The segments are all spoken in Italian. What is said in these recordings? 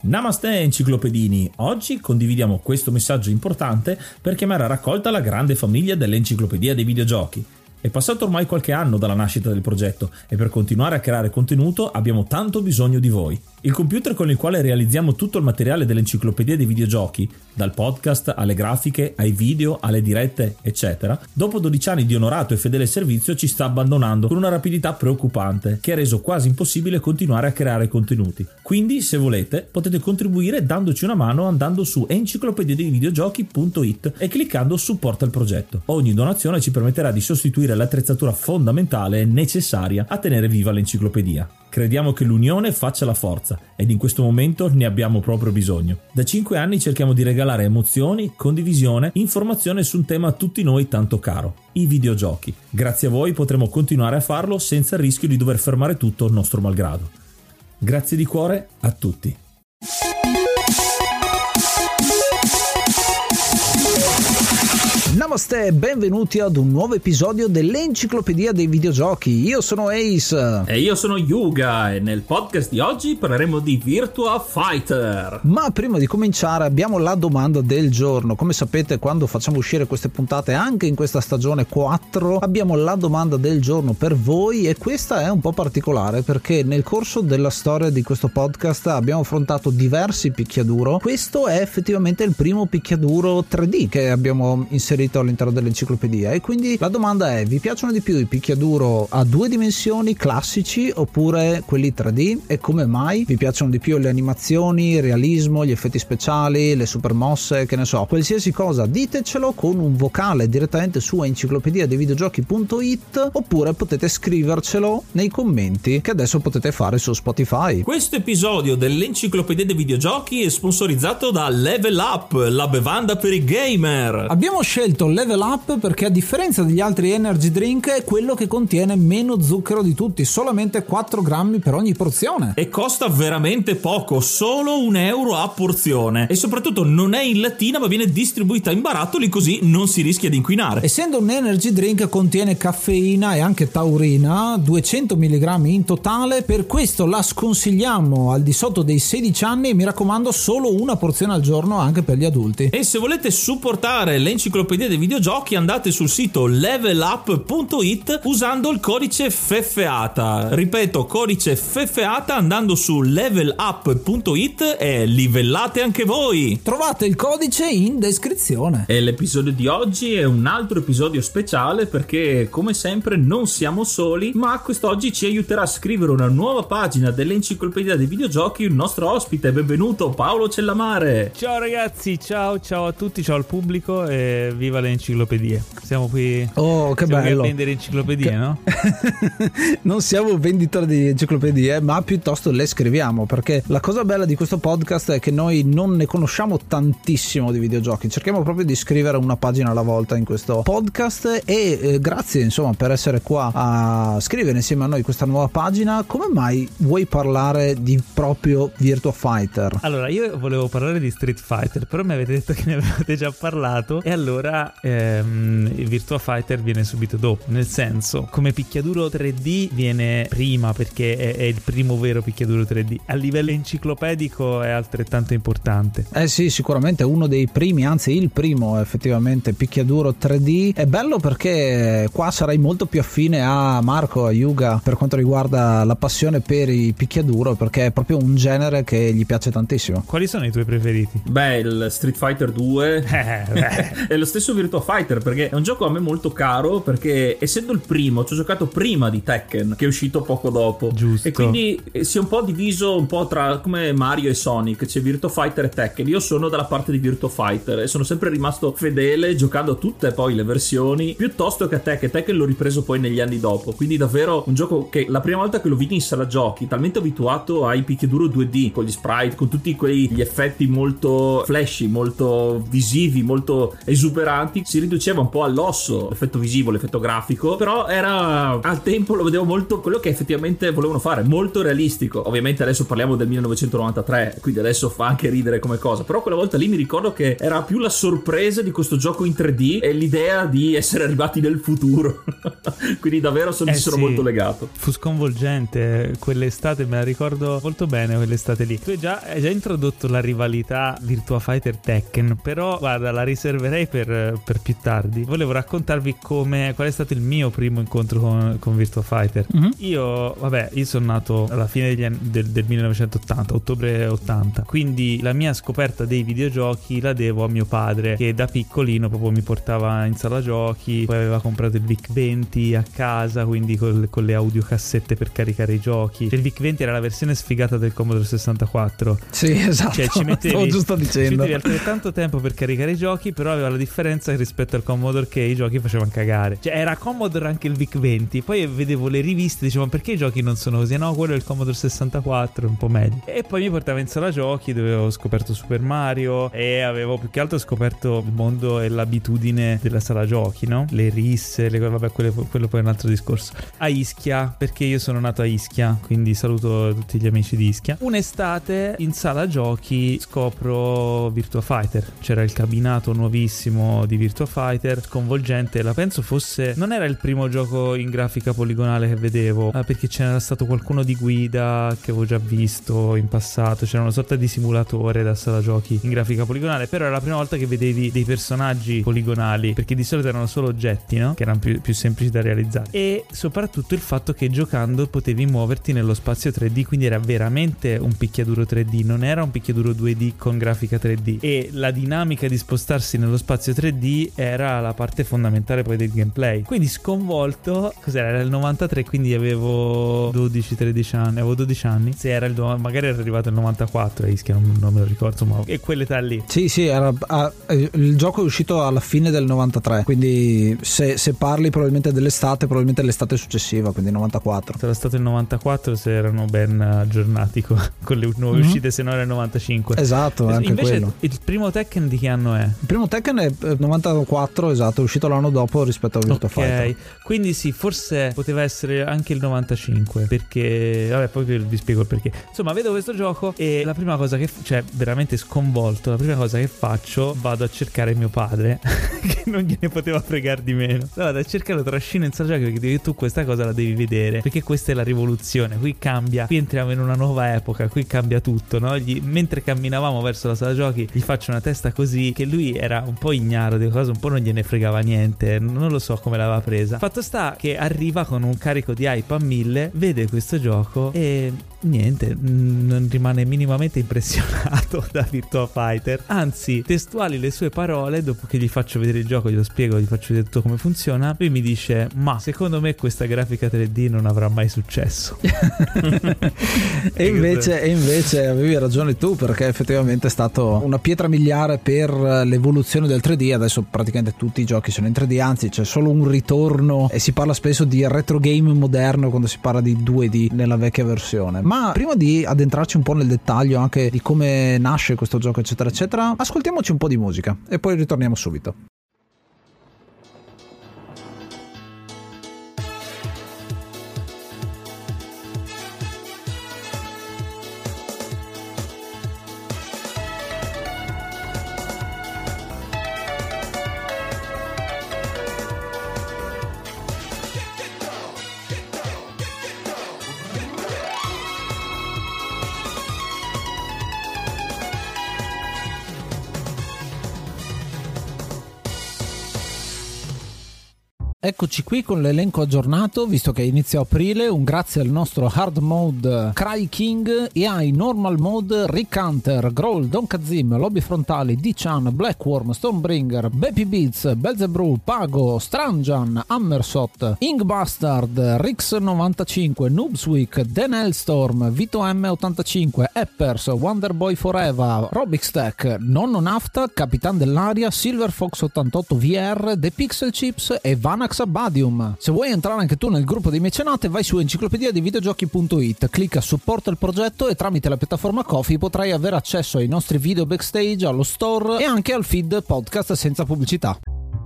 Namaste enciclopedini, oggi condividiamo questo messaggio importante per chiamare a raccolta la grande famiglia dell'Enciclopedia dei Videogiochi. È passato ormai qualche anno dalla nascita del progetto e per continuare a creare contenuto abbiamo tanto bisogno di voi. Il computer con il quale realizziamo tutto il materiale dell'Enciclopedia dei Videogiochi, dal podcast alle grafiche, ai video, alle dirette, eccetera, dopo 12 anni di onorato e fedele servizio ci sta abbandonando con una rapidità preoccupante che ha reso quasi impossibile continuare a creare contenuti. Quindi, se volete, potete contribuire dandoci una mano andando su enciclopediadeivideogiochi.it e cliccando supporta il progetto. Ogni donazione ci permetterà di sostituire l'attrezzatura fondamentale e necessaria a tenere viva l'enciclopedia. Crediamo che l'unione faccia la forza ed in questo momento ne abbiamo proprio bisogno. Da 5 anni cerchiamo di regalare emozioni, condivisione, informazione su un tema a tutti noi tanto caro, i videogiochi. Grazie a voi potremo continuare a farlo senza il rischio di dover fermare tutto nostro malgrado. Grazie di cuore a tutti. Namaste, benvenuti ad un nuovo episodio dell'Enciclopedia dei Videogiochi. Io sono Ace. E io sono Yuga e nel podcast di oggi parleremo di Virtua Fighter. Ma prima di cominciare abbiamo la domanda del giorno. Come sapete, quando facciamo uscire queste puntate, anche in questa stagione 4, abbiamo la domanda del giorno per voi e questa è un po' particolare perché nel corso della storia di questo podcast abbiamo affrontato diversi picchiaduro. Questo è effettivamente il primo picchiaduro 3D che abbiamo inserito all'interno dell'enciclopedia e quindi la domanda è: vi piacciono di più i picchiaduro a 2 dimensioni classici oppure quelli 3D e come mai? Vi piacciono di più le animazioni, il realismo, gli effetti speciali, le super mosse, che ne so, qualsiasi cosa ditecelo con un vocale direttamente su enciclopediadeivideogiochi.it oppure potete scrivercelo nei commenti che adesso potete fare su Spotify. Questo episodio dell'Enciclopedia dei Videogiochi è sponsorizzato da Level Up, la bevanda per i gamer. Abbiamo scelto Level Up perché a differenza degli altri energy drink è quello che contiene meno zucchero di tutti, solamente 4 grammi per ogni porzione. E costa veramente poco, solo €1 a porzione. E soprattutto non è in lattina ma viene distribuita in barattoli, così non si rischia di inquinare. Essendo un energy drink contiene caffeina e anche taurina, 200 mg in totale, per questo la sconsigliamo al di sotto dei 16 anni e mi raccomando solo una porzione al giorno anche per gli adulti. E se volete supportare l'enciclopedia dei videogiochi andate sul sito levelup.it usando il codice FEFEATA. Ripeto, codice FEFEATA andando su levelup.it e livellate anche voi. Trovate il codice in descrizione. E l'episodio di oggi è un altro episodio speciale perché come sempre non siamo soli, ma quest'oggi ci aiuterà a scrivere una nuova pagina dell'enciclopedia dei videogiochi il nostro ospite. Benvenuto Paolo Cellamare. Ciao ragazzi, ciao a tutti, ciao al pubblico e viva le enciclopedie. Siamo qui. Oh, che bello. A vendere enciclopedie, no? Non siamo venditori di enciclopedie, ma piuttosto le scriviamo, perché la cosa bella di questo podcast è che noi non ne conosciamo tantissimo di videogiochi. Cerchiamo proprio di scrivere una pagina alla volta in questo podcast e grazie insomma per essere qua a scrivere insieme a noi questa nuova pagina. Come mai vuoi parlare di proprio Virtua Fighter? Allora, io volevo parlare di Street Fighter, però mi avete detto che ne avevate già parlato e allora il Virtua Fighter viene subito dopo, nel senso, come picchiaduro 3D viene prima perché è il primo vero picchiaduro 3D. A livello enciclopedico è altrettanto importante. Sì, sicuramente uno dei primi, anzi il primo effettivamente picchiaduro 3D. È bello perché qua sarai molto più affine a Marco, a Yuga per quanto riguarda la passione per i picchiaduro, perché è proprio un genere che gli piace tantissimo. Quali sono i tuoi preferiti? Beh, il Street Fighter 2 è lo stesso Virtua Fighter perché è un gioco a me molto caro, perché essendo il primo ci ho giocato prima di Tekken che è uscito poco dopo. Giusto. E quindi si è un po' diviso un po' tra come Mario e Sonic, c'è Virtua Fighter e Tekken. Io sono dalla parte di Virtua Fighter e sono sempre rimasto fedele giocando a tutte poi le versioni piuttosto che a Tekken l'ho ripreso poi negli anni dopo. Quindi davvero un gioco che la prima volta che lo vidi in sala giochi, talmente abituato ai picchiaduro 2D con gli sprite, con tutti quegli effetti molto flashy, molto visivi, molto esuberanti, avanti si riduceva un po' all'osso l'effetto visivo, l'effetto grafico, però era, al tempo lo vedevo molto quello che effettivamente volevano fare, molto realistico. Ovviamente adesso parliamo del 1993, quindi adesso fa anche ridere come cosa, però quella volta lì mi ricordo che era più la sorpresa di questo gioco in 3D e l'idea di essere arrivati nel futuro. Quindi davvero sono molto legato. Fu sconvolgente quell'estate, me la ricordo molto bene quell'estate lì. Tu hai già introdotto la rivalità Virtua Fighter Tekken, però guarda, la riserverei per più tardi. Volevo raccontarvi qual è stato il mio primo incontro con Virtua Fighter. Io sono nato alla fine del 1980, ottobre 80, quindi la mia scoperta dei videogiochi la devo a mio padre, che da piccolino proprio mi portava in sala giochi, poi aveva comprato il VIC-20 a casa, quindi con le audiocassette per caricare i giochi. Il VIC-20 era la versione sfigata del Commodore 64. Sì, esatto, cioè ci stavo giusto dicendo, ci mettevi altrettanto tempo per caricare i giochi, però aveva la differenza rispetto al Commodore che i giochi facevano cagare. Cioè era Commodore anche il VIC-20. Poi vedevo le riviste, dicevo, perché i giochi non sono così? No, quello è il Commodore 64, un po' meglio. E poi mi portava in sala giochi dove avevo scoperto Super Mario e avevo più che altro scoperto il mondo e l'abitudine della sala giochi, no? Le risse, quello poi è un altro discorso. A Ischia, perché io sono nato a Ischia, quindi saluto tutti gli amici di Ischia. Un'estate in sala giochi scopro Virtua Fighter. C'era il cabinato nuovissimo di Virtua Fighter, sconvolgente. La penso fosse, non era il primo gioco in grafica poligonale che vedevo, perché c'era stato qualcuno di guida che avevo già visto in passato, c'era una sorta di simulatore da sala giochi in grafica poligonale, però era la prima volta che vedevi dei personaggi poligonali, perché di solito erano solo oggetti, no? Che erano più semplici da realizzare. E soprattutto il fatto che giocando potevi muoverti nello spazio 3D, quindi era veramente un picchiaduro 3D, non era un picchiaduro 2D con grafica 3D, e la dinamica di spostarsi nello spazio 3D era la parte fondamentale poi del gameplay. Quindi sconvolto, cos'era? Era il 93, quindi avevo 12-13 anni, avevo 12 anni. Se era magari era arrivato il 94 a Ischia, non me lo ricordo, ma è quell'età lì. Sì, il gioco è uscito alla fine del 93, quindi se parli probabilmente dell'estate, probabilmente l'estate successiva, quindi 94. Sarà stato il 94 se erano ben aggiornati con le nuove uscite, se no era il 95. Esatto, anche invece quello. Il primo Tekken di che anno è? Il primo Tekken è 94, esatto, è uscito l'anno dopo rispetto a Virtua Fighter. Ok, quindi sì, forse poteva essere anche il 95, perché vabbè, poi vi spiego il perché. Insomma, vedo questo gioco e la prima cosa che cioè veramente sconvolto, la prima cosa che faccio, vado a cercare mio padre che non gliene poteva fregare di meno. Vado a cercare, lo trascino in sala giochi, perché tu questa cosa la devi vedere, perché questa è la rivoluzione, qui cambia, qui entriamo in una nuova epoca, qui cambia tutto, no? Mentre camminavamo verso la sala giochi gli faccio una testa così, che lui era un po' ignaro di cosa, un po' non gliene fregava niente, non lo so come l'aveva presa. Fatto sta che arriva con un carico di hype a 1000, vede questo gioco e niente, non rimane minimamente impressionato da Virtua Fighter, anzi testuali le sue parole, dopo che gli faccio vedere il gioco, glielo spiego, gli faccio vedere tutto come funziona, lui mi dice: ma secondo me questa grafica 3D non avrà mai successo. e invece avevi ragione tu, perché effettivamente è stato una pietra miliare per l'evoluzione del 3D. Adesso praticamente tutti i giochi sono in 3D, anzi c'è solo un ritorno e si parla spesso di retro game moderno quando si parla di 2D nella vecchia versione. Ma prima di addentrarci un po' nel dettaglio anche di come nasce questo gioco eccetera eccetera, ascoltiamoci un po' di musica e poi ritorniamo subito. Eccoci qui con l'elenco aggiornato, visto che inizia aprile. Un grazie al nostro hard mode Cry King e ai normal mode Rick Hunter, Growl, Don Kazim, Lobby Frontali, D-Chan, Blackworm, Stormbringer, Baby Beats, Belzebrew, Pago, Stranjan, Hammersot, Inkbastard, Rix95, Noobsweek, Dan Hellstorm, Vito M85, Eppers, Wonderboy Forever, Robixtech, Nonno Nafta, Capitan dell'Aria, Silver Fox 88 VR, The Pixel Chips e Vanax Abadium. Se vuoi entrare anche tu nel gruppo dei mecenate, vai su enciclopediadivideogiochi.it, clicca supporta il progetto e tramite la piattaforma Ko-fi potrai avere accesso ai nostri video backstage, allo store e anche al feed podcast senza pubblicità.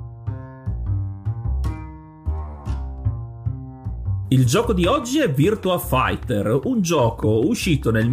Il gioco di oggi è Virtua Fighter, un gioco uscito nel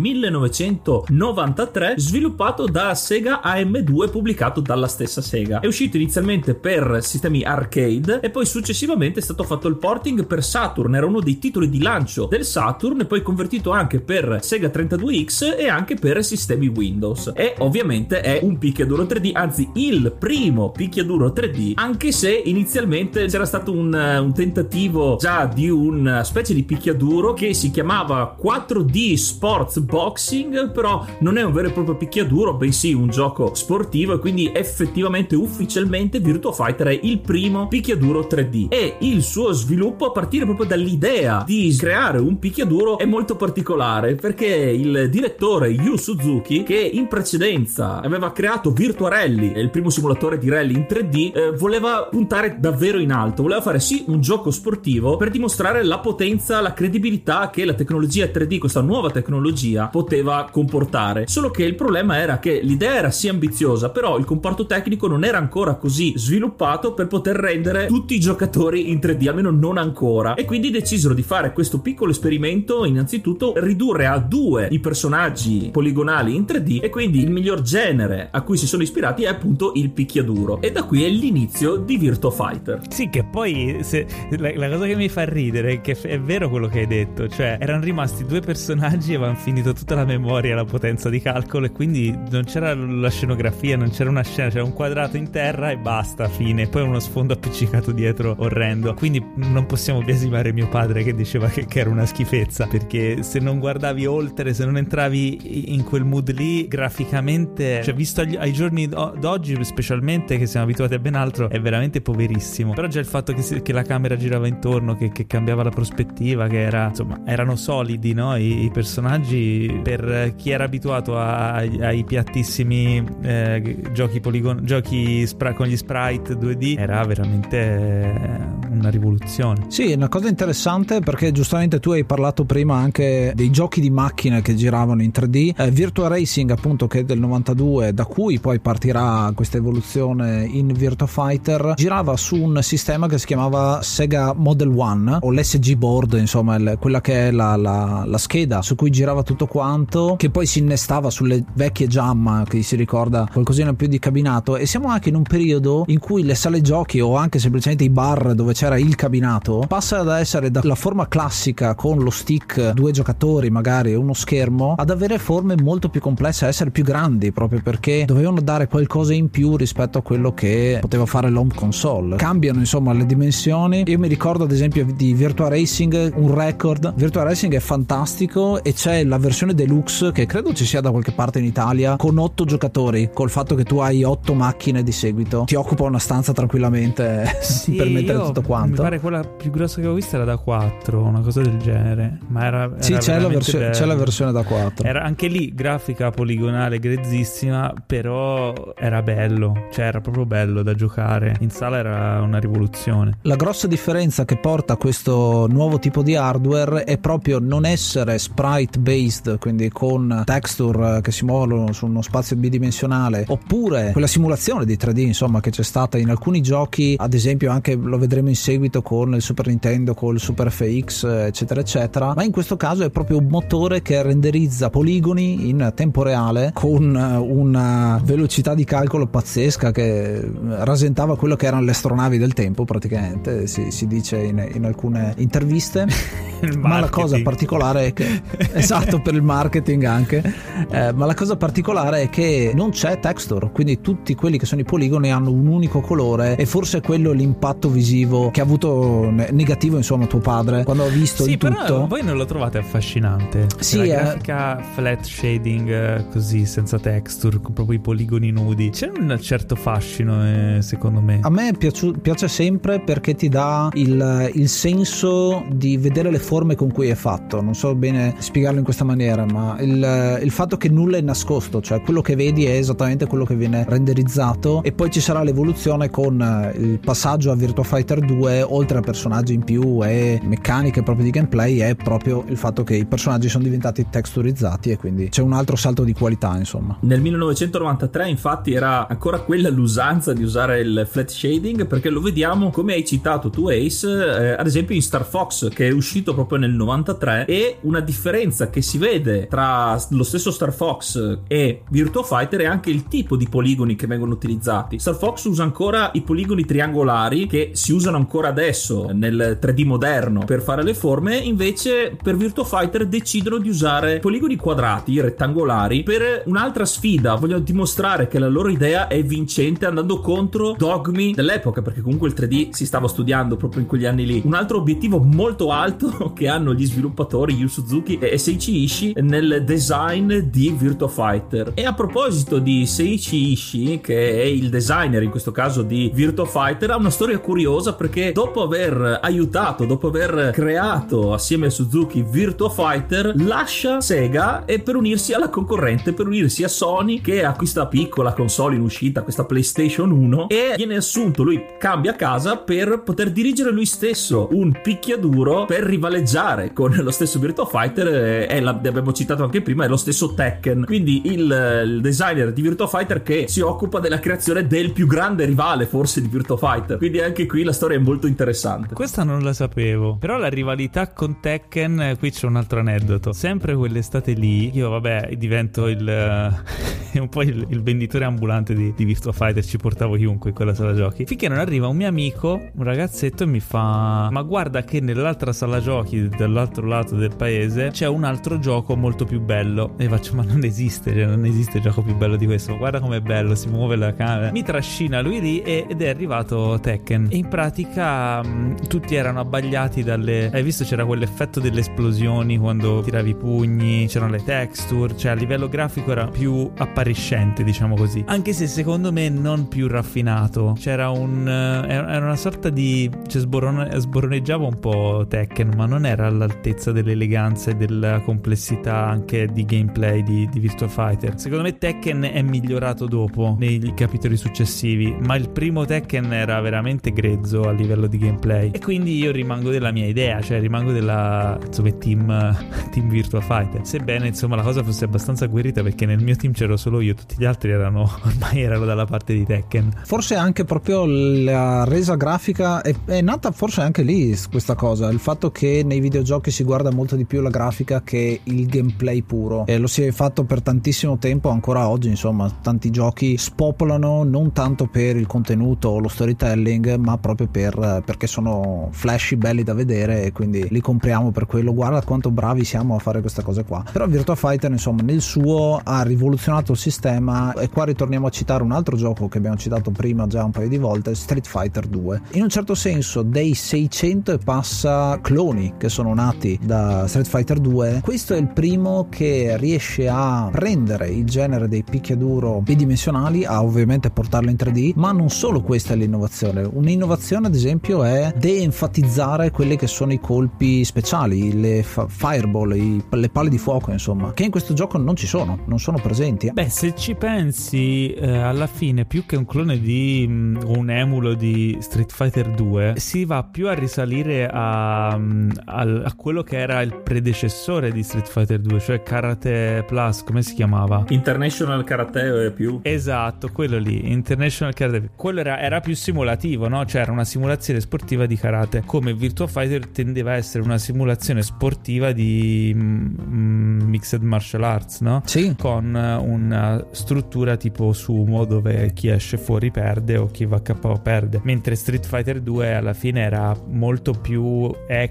1993, sviluppato da Sega AM2 e pubblicato dalla stessa Sega. È uscito inizialmente per sistemi arcade e poi successivamente è stato fatto il porting per Saturn, era uno dei titoli di lancio del Saturn, e poi convertito anche per Sega 32X e anche per sistemi Windows. E ovviamente è un picchiaduro 3D, anzi il primo picchiaduro 3D, anche se inizialmente c'era stato un tentativo già di una specie di picchiaduro che si chiamava 4D Sports Boxing, però non è un vero e proprio picchiaduro, bensì un gioco sportivo, e quindi effettivamente ufficialmente Virtua Fighter è il primo picchiaduro 3D, e il suo sviluppo a partire proprio dall'idea di creare un picchiaduro è molto particolare, perché il direttore Yu Suzuki, che in precedenza aveva creato Virtua Rally, il primo simulatore di rally in 3D, voleva puntare davvero in alto, voleva fare sì un gioco sportivo per dimostrare la potenza, la credibilità che la tecnologia 3D, questa nuova tecnologia, poteva comportare. Solo che il problema era che l'idea era sì ambiziosa, però il comparto tecnico non era ancora così sviluppato per poter rendere tutti i giocatori in 3D, almeno non ancora, e quindi decisero di fare questo piccolo esperimento. Innanzitutto ridurre a 2 i personaggi poligonali in 3D, e quindi il miglior genere a cui si sono ispirati è appunto il picchiaduro, e da qui è l'inizio di Virtua Fighter. Sì, che poi la cosa che mi fa ridere è che è vero quello che hai detto, cioè erano rimasti 2 personaggi e avevano finito tutta la memoria, la potenza di calcolo, e quindi non c'era la scenografia, non c'era una scena, c'era un quadrato in terra e basta, fine. Poi uno sfondo appiccicato dietro orrendo. Quindi non possiamo biasimare mio padre che diceva che era una schifezza, perché se non guardavi oltre, se non entravi in quel mood lì graficamente, cioè visto ai giorni d'oggi specialmente, che siamo abituati a ben altro, è veramente poverissimo. Però già il fatto che la camera girava intorno, che cambiava la prospettiva, che era, insomma, erano solidi, no? I personaggi, per chi era abituato ai piattissimi giochi con gli sprite 2D, era veramente una rivoluzione. Sì, è una cosa interessante, perché giustamente tu hai parlato prima anche dei giochi di macchine che giravano in 3D. Virtua Racing, appunto, che è del 92, da cui poi partirà questa evoluzione in Virtua Fighter, girava su un sistema che si chiamava Sega Model 1, o l'SG board, insomma quella che è la scheda su cui girava tutto quanto, che poi si innestava sulle vecchie Jamma, che si ricorda qualcosina più di cabinato. E siamo anche in un periodo in cui le sale giochi, o anche semplicemente i bar dove c'era il cabinato, passa da essere dalla forma classica con lo stick, 2 giocatori magari e uno schermo, ad avere forme molto più complesse, a essere più grandi, proprio perché dovevano dare qualcosa in più rispetto a quello che poteva fare l'home console. Cambiano insomma le dimensioni. Io mi ricordo ad esempio di Virtua Racing un record. Virtua Racing è fantastico, e c'è la versione deluxe che credo ci sia da qualche parte in Italia, con 8 giocatori, col fatto che tu hai 8 macchine di seguito, ti occupa una stanza tranquillamente. Sì, per mettere tutto quanto. Mi pare quella più grossa che ho vista era da 4, una cosa del genere, ma era sì, c'è la versione da 4. Era anche lì grafica poligonale grezzissima, però era bello, cioè era proprio bello da giocare in sala, era una rivoluzione. La grossa differenza che porta questo nuovo tipo di hardware è proprio non essere sprite based, quindi con texture che si muovono su uno spazio bidimensionale, oppure quella simulazione di 3D insomma che c'è stata in alcuni giochi, ad esempio anche lo vedremo in seguito con il Super Nintendo, con il Super FX eccetera eccetera, ma in questo caso è proprio un motore che renderizza poligoni in tempo reale con una velocità di calcolo pazzesca che rasentava quello che erano le astronavi del tempo, praticamente si dice in alcune interviste. Ma la cosa particolare è che esatto, per il marketing anche, ma la cosa particolare è che non c'è texture, quindi tutti quelli che sono i poligoni hanno un unico colore, e forse è quello l'impatto visivo che ha avuto negativo insomma tuo padre quando ha visto il tutto. Però voi non lo trovate affascinante? Sì, la grafica flat shading così senza texture, con proprio i poligoni nudi, c'è un certo fascino secondo me. A me piace sempre perché ti dà il senso di vedere le forme con cui è fatto. Non so bene spiegarlo in questa maniera, ma il fatto che nulla è nascosto, cioè quello che vedi è esattamente quello che viene renderizzato. E poi ci sarà l'evoluzione con il passaggio a Virtua Fighter 2, oltre a personaggi in più e meccaniche proprio di gameplay, è proprio il fatto che i personaggi sono diventati texturizzati, e quindi c'è un altro salto di qualità insomma. Nel 1993 infatti era ancora quella l'usanza di usare il flat shading, perché lo vediamo, come hai citato tu Ace, ad esempio in Star Star Fox, che è uscito proprio nel 93, e una differenza che si vede tra lo stesso Star Fox e Virtua Fighter è anche il tipo di poligoni che vengono utilizzati. Star Fox usa ancora i poligoni triangolari che si usano ancora adesso nel 3D moderno per fare le forme, invece per Virtua Fighter decidono di usare poligoni quadrati, rettangolari, per un'altra sfida. Vogliono dimostrare che la loro idea è vincente andando contro dogmi dell'epoca, perché comunque il 3D si stava studiando proprio in quegli anni lì. Un altro obiettivo molto alto che hanno gli sviluppatori Yu Suzuki e Seiichi Ishii nel design di Virtua Fighter. E a proposito di Seiichi Ishii, che è il designer in questo caso di Virtua Fighter, ha una storia curiosa, perché dopo aver creato assieme a Suzuki Virtua Fighter, lascia Sega e per unirsi alla concorrente, per unirsi a Sony, che ha questa piccola console in uscita, questa PlayStation 1, e viene assunto, lui cambia casa per poter dirigere lui stesso un picchiaduro per rivaleggiare con lo stesso Virtua Fighter, e l'abbiamo citato anche prima, è lo stesso Tekken, quindi il designer di Virtua Fighter che si occupa della creazione del più grande rivale forse di Virtua Fighter, quindi anche qui la storia è molto interessante. Questa non la sapevo, però la rivalità con Tekken, qui c'è un altro aneddoto. Sempre quell'estate lì io divento un po' il venditore ambulante di Virtua Fighter, ci portavo chiunque in quella sala giochi, finché non arriva un mio amico, un ragazzetto, e mi fa: ma guarda che nell'altra sala giochi dall'altro lato del paese c'è un altro gioco molto più bello. E faccio: ma non esiste gioco più bello di questo, guarda com'è bello, si muove la camera. Mi trascina lui lì ed è arrivato Tekken, e in pratica tutti erano abbagliati dalle... Hai visto, c'era quell'effetto delle esplosioni quando tiravi i pugni, c'erano le texture, cioè a livello grafico era più appariscente, diciamo così, anche se secondo me non più raffinato. C'era era una sorta di... cioè sboroneggiava un po' Tekken, ma non era all'altezza dell'eleganza e della complessità anche di gameplay di Virtua Fighter. Secondo me Tekken è migliorato dopo nei capitoli successivi, ma il primo Tekken era veramente grezzo a livello di gameplay, e quindi io rimango della mia idea, cioè rimango della team Virtua Fighter, sebbene insomma la cosa fosse abbastanza agguerrita, perché nel mio team c'ero solo io, tutti gli altri ormai erano dalla parte di Tekken. Forse anche proprio la resa grafica è nata forse anche lì questa cosa, il fatto che nei videogiochi si guarda molto di più la grafica che il gameplay puro, e lo si è fatto per tantissimo tempo, ancora oggi insomma tanti giochi spopolano non tanto per il contenuto o lo storytelling, ma proprio perché sono flashy, belli da vedere, e quindi li compriamo per quello. Guarda quanto bravi siamo a fare queste cose qua. Però Virtua Fighter insomma nel suo ha rivoluzionato il sistema, e qua ritorniamo a citare un altro gioco che abbiamo citato prima già un paio di volte, Street Fighter 2. In un certo senso dei 600 e passa cloni che sono nati da Street Fighter 2, questo è il primo che riesce a prendere il genere dei picchiaduro bidimensionali, a ovviamente portarlo in 3D, ma non solo questa è l'innovazione. Un'innovazione ad esempio è de-enfatizzare quelli che sono i colpi speciali, le fireball, le palle di fuoco insomma, che in questo gioco non sono presenti. Beh, se ci pensi, alla fine più che un clone di un emulo di Street Fighter 2 si va più a risalire a quello che era il predecessore di Street Fighter 2, cioè Karate Plus, come si chiamava? International Karate più. Esatto, quello lì, International Karate. Quello era più simulativo, no? Cioè era una simulazione sportiva di karate, come Virtua Fighter tendeva a essere una simulazione sportiva di mixed martial arts, no? Sì. Con una struttura tipo sumo, dove chi esce fuori perde o chi va a KO perde, mentre Street Fighter 2 alla fine era molto più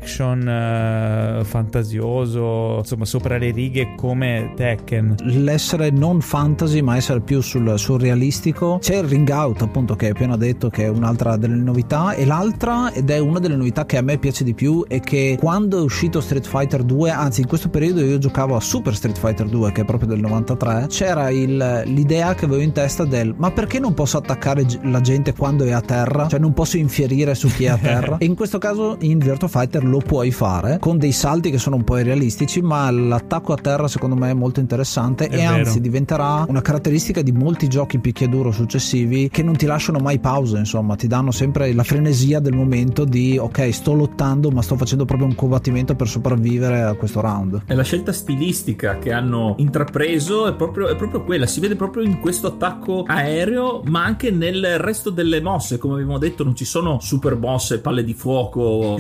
action, fantasioso, insomma sopra le righe come Tekken. L'essere non fantasy ma essere più sul surrealistico. C'è il Ring Out appunto, che hai appena detto, che è un'altra delle novità, e l'altra, ed è una delle novità che a me piace di più, è che quando è uscito Street Fighter 2, anzi in questo periodo io giocavo a Super Street Fighter 2 che è proprio del 93, c'era l'idea che avevo in testa ma perché non posso attaccare la gente quando è a terra, cioè non posso infierire su chi è a terra, e in questo caso in Virtua Fighter lo puoi fare con dei salti che sono un po' irrealistici, ma l'attacco a terra secondo me è molto interessante, e anzi diventerà una caratteristica di molti giochi picchiaduro successivi, che non ti lasciano mai pause, insomma ti danno sempre la frenesia del momento di ok, sto lottando ma sto facendo proprio un combattimento per sopravvivere a questo round. E la scelta stilistica che hanno intrapreso è proprio quella, si vede proprio in questo attacco aereo, ma anche nel resto delle mosse. Come abbiamo detto, non ci sono super mosse, palle di fuoco,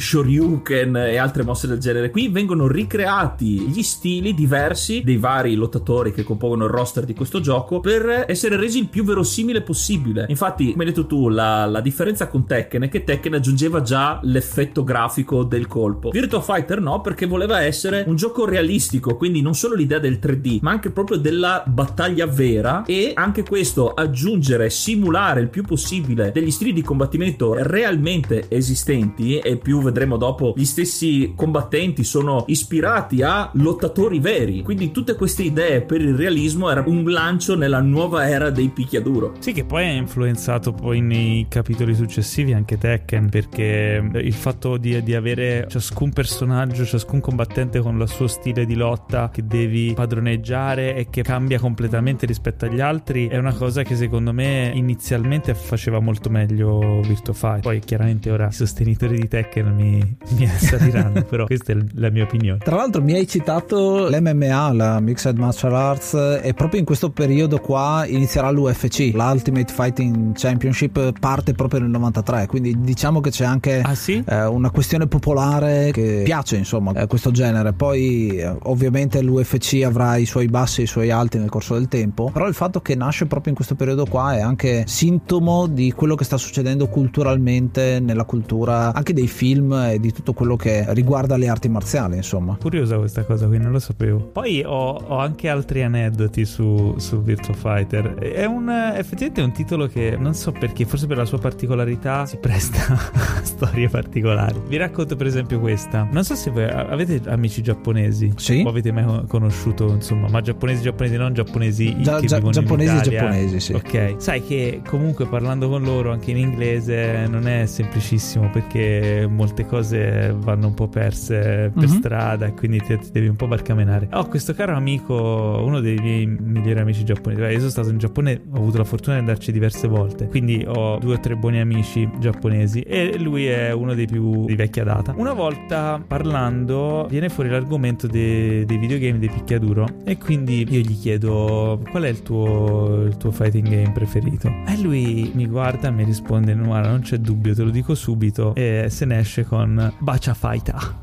Shoryuken e altre mosse del genere. Qui vengono ricreati gli stili diversi dei vari lottatori che compongono il roster di questo gioco per essere resi il più verosimile possibile. Infatti, come hai detto tu, la differenza con Tekken è che Tekken aggiungeva già l'effetto grafico del colpo. Virtua Fighter no, perché voleva essere un gioco realistico, quindi non solo l'idea del 3D ma anche proprio della battaglia vera, e anche questo aggiungere, simulare il più possibile degli stili di combattimento realmente esistenti, e più vedremo dopo gli stessi combattenti sono ispirati a lottatori veri, quindi tutte queste idee per il realismo era un lancio nella nuova era dei picchiaduro. Sì, che poi ha influenzato poi nei capitoli successivi anche Tekken, perché il fatto di avere ciascun personaggio, ciascun combattente con il suo stile di lotta che devi padroneggiare e che cambia completamente rispetto agli altri è una cosa che secondo me inizialmente faceva molto meglio Virtua Fighter. Poi chiaramente ora i sostenitori di Tekken mi assaliranno, però questa è la mia opinione. Tra l'altro mi hai citato l'MMA, la Mixed Martial Arts, e proprio in questo periodo qua inizierà l'UFC, l'Ultimate Fighting Championship, parte proprio nel 93, quindi diciamo che c'è anche una questione popolare che piace, insomma, questo genere. Poi ovviamente l'UFC avrà i suoi bassi e i suoi alti nel corso del tempo, però il fatto che nasce proprio in questo periodo qua è anche sintomo di quello che sta succedendo culturalmente nella cultura anche dei film e di tutto quello che riguarda le arti marziali, insomma. Curiosa questa cosa qui, non lo sapevo. Poi ho anche altri aneddoti su Virtua Fighter. È effettivamente un titolo che non so perché, forse per la sua particolarità si presta a storie particolari. Vi racconto per esempio questa. Non so se voi avete amici giapponesi, sì, o avete mai conosciuto, insomma, ma giapponesi non giapponesi che vivono giapponesi in Italia. Giapponesi, sì. Ok, sai che comunque parlando con loro anche in inglese non è semplicissimo, perché molte cose vanno un po' perse per strada e quindi ti devi un po' barcamenare. Ho questo caro amico, uno dei miei migliori amici giapponesi. Io sono stato in Giappone, ho avuto la fortuna di andarci diverse volte, quindi ho 2 o 3 buoni amici giapponesi e lui è uno dei più di vecchia data. Una volta parlando viene fuori l'argomento dei videogame, dei picchiaduro, e quindi io gli chiedo qual è il tuo fighting game preferito, e lui mi guarda e mi risponde: guarda, non c'è dubbio, te lo dico subito, e se ne esce con Bacha Fighter.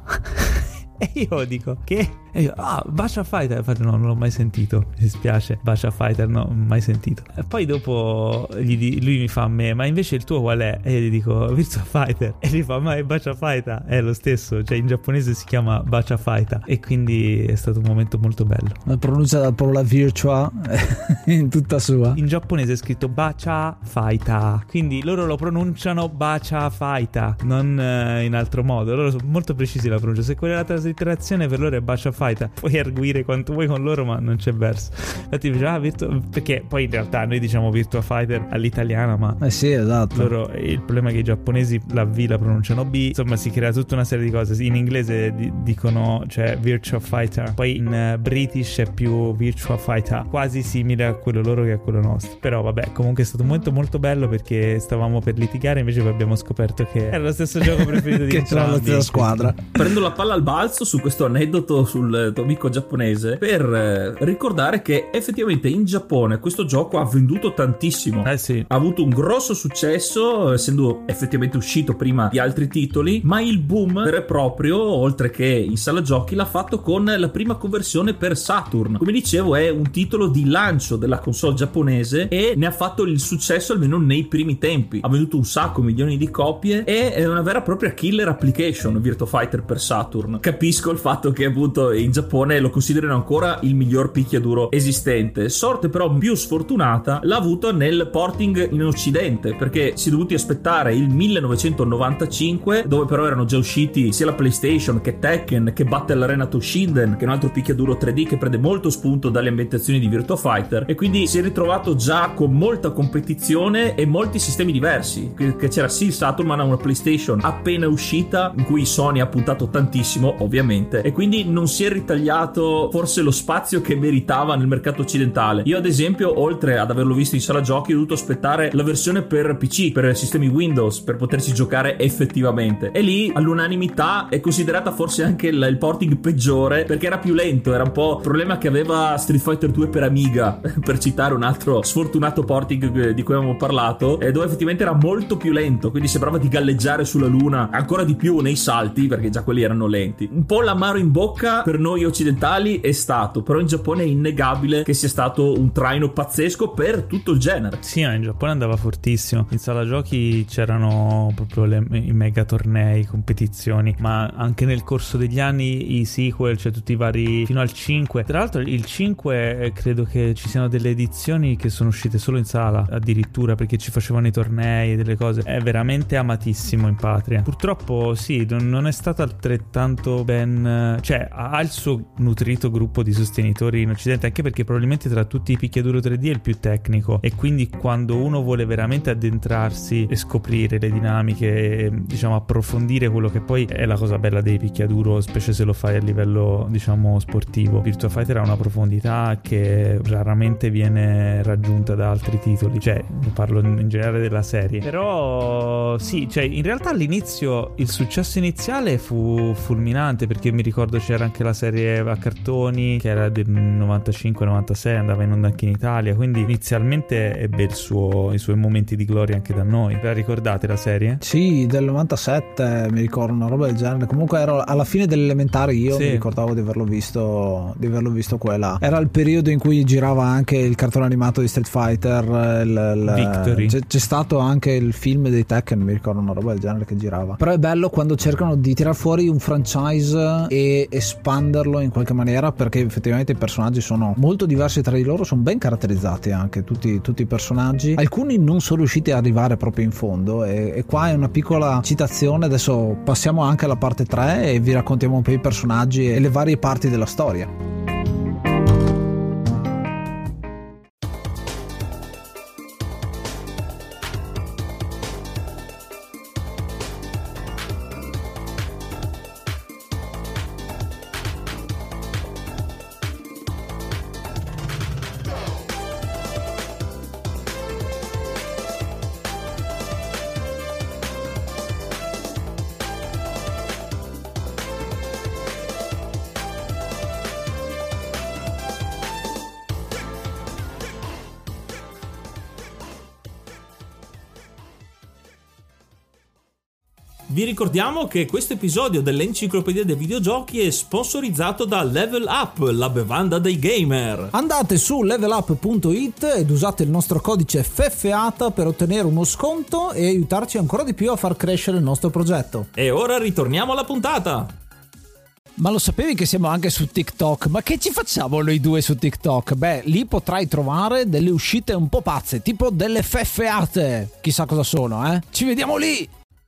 E io dico: che? E io: Bacha Fighter. No, non l'ho mai sentito, mi dispiace. Bacha Fighter no, mai sentito. E poi dopo lui mi fa a me: ma invece il tuo qual è? E io gli dico: Virtua Fighter. E lui fa: ma è Bacha Fighter, è lo stesso, cioè in giapponese si chiama Bacha Fighter. E quindi è stato un momento molto bello. La pronuncia della parola Virtua in tutta sua. In giapponese è scritto Bacha Fighter, quindi loro lo pronunciano Bacha Fighter, non in altro modo. Loro sono molto precisi la pronuncia. Se quella è la traslitterazione, per loro è Bacha Fighter. Puoi arguire quanto vuoi con loro, ma non c'è verso. Infatti dice perché poi in realtà noi diciamo Virtua Fighter all'italiana, ma sì, esatto. Loro, il problema è che i giapponesi la V la pronunciano B. Insomma, si crea tutta una serie di cose. In inglese dicono, cioè, Virtua Fighter, poi in British è più Virtua Fighter, quasi simile a quello loro che a quello nostro. Però vabbè, comunque è stato un momento molto bello, perché stavamo per litigare, invece poi abbiamo scoperto che era lo stesso gioco preferito di che c'era la stessa squadra. Prendo la palla al balzo su questo aneddoto sul tuo amico giapponese per ricordare che effettivamente in Giappone questo gioco ha venduto tantissimo. Sì. Ha avuto un grosso successo, essendo effettivamente uscito prima di altri titoli, ma il boom vero e proprio, oltre che in sala giochi, l'ha fatto con la prima conversione per Saturn. Come dicevo, è un titolo di lancio della console giapponese e ne ha fatto il successo almeno nei primi tempi. Ha venduto un sacco, milioni di copie, e è una vera e propria killer application Virtua Fighter per Saturn. Capisco il fatto che appunto in Giappone lo considerano ancora il miglior picchiaduro esistente. Sorte però più sfortunata l'ha avuto nel porting in occidente, perché si è dovuti aspettare il 1995, dove però erano già usciti sia la PlayStation che Tekken che Battle Arena Toshinden, che è un altro picchiaduro 3D che prende molto spunto dalle ambientazioni di Virtua Fighter, e quindi si è ritrovato già con molta competizione e molti sistemi diversi, che c'era sì il Saturn, ma una PlayStation appena uscita in cui Sony ha puntato tantissimo, ovviamente, e quindi non si è ritagliato forse lo spazio che meritava nel mercato occidentale. Io ad esempio, oltre ad averlo visto in sala giochi, ho dovuto aspettare la versione per PC, per sistemi Windows, per poterci giocare effettivamente, e lì all'unanimità è considerata forse anche il porting peggiore, perché era più lento. Era un po' il problema che aveva Street Fighter 2 per Amiga, per citare un altro sfortunato porting di cui avevamo parlato, dove effettivamente era molto più lento, quindi sembrava di galleggiare sulla luna ancora di più nei salti, perché già quelli erano lenti. Un po' l'amaro in bocca per noi occidentali è stato, però in Giappone è innegabile che sia stato un traino pazzesco per tutto il genere. Sì, in Giappone andava fortissimo, in sala giochi c'erano proprio i mega tornei, competizioni, ma anche nel corso degli anni i sequel, cioè tutti i vari fino al 5. Tra l'altro il 5 credo che ci siano delle edizioni che sono uscite solo in sala addirittura, perché ci facevano i tornei e delle cose. È veramente amatissimo in patria. Purtroppo sì, non è stato altrettanto ben, cioè ha il suo nutrito gruppo di sostenitori in occidente, anche perché probabilmente tra tutti i picchiaduro 3D è il più tecnico, e quindi quando uno vuole veramente addentrarsi e scoprire le dinamiche e, diciamo, approfondire quello che poi è la cosa bella dei picchiaduro, specie se lo fai a livello, diciamo, sportivo, Virtua Fighter ha una profondità che raramente viene raggiunta da altri titoli, cioè parlo in generale della serie. Però sì, cioè in realtà all'inizio il successo iniziale fu fulminante, perché mi ricordo c'era anche la serie a cartoni che era del 95-96, andava in onda anche in Italia, quindi inizialmente ebbe i suoi momenti di gloria anche da noi. Ve la ricordate la serie? Sì, del 97 mi ricordo, una roba del genere. Comunque ero alla fine dell'elementare, io sì, mi ricordavo di averlo visto quella. Era il periodo in cui girava anche il cartone animato di Street Fighter, Victory. C'è stato anche il film dei Tekken, mi ricordo, una roba del genere che girava. Però è bello quando cercano di tirar fuori un franchise e espanderlo in qualche maniera, perché effettivamente i personaggi sono molto diversi tra di loro, sono ben caratterizzati anche tutti i personaggi. Alcuni non sono riusciti ad arrivare proprio in fondo, e qua è una piccola citazione. Adesso passiamo anche alla parte 3 e vi raccontiamo un po' i personaggi e le varie parti della storia. Vi ricordiamo che questo episodio dell'Enciclopedia dei Videogiochi è sponsorizzato da Level Up, la bevanda dei gamer. Andate su levelup.it ed usate il nostro codice FFATA per ottenere uno sconto e aiutarci ancora di più a far crescere il nostro progetto. E ora ritorniamo alla puntata. Ma lo sapevi che siamo anche su TikTok? Ma che ci facciamo noi due su TikTok? Beh, lì potrai trovare delle uscite un po' pazze, tipo delle FFAte. Chissà cosa sono, eh? Ci vediamo lì!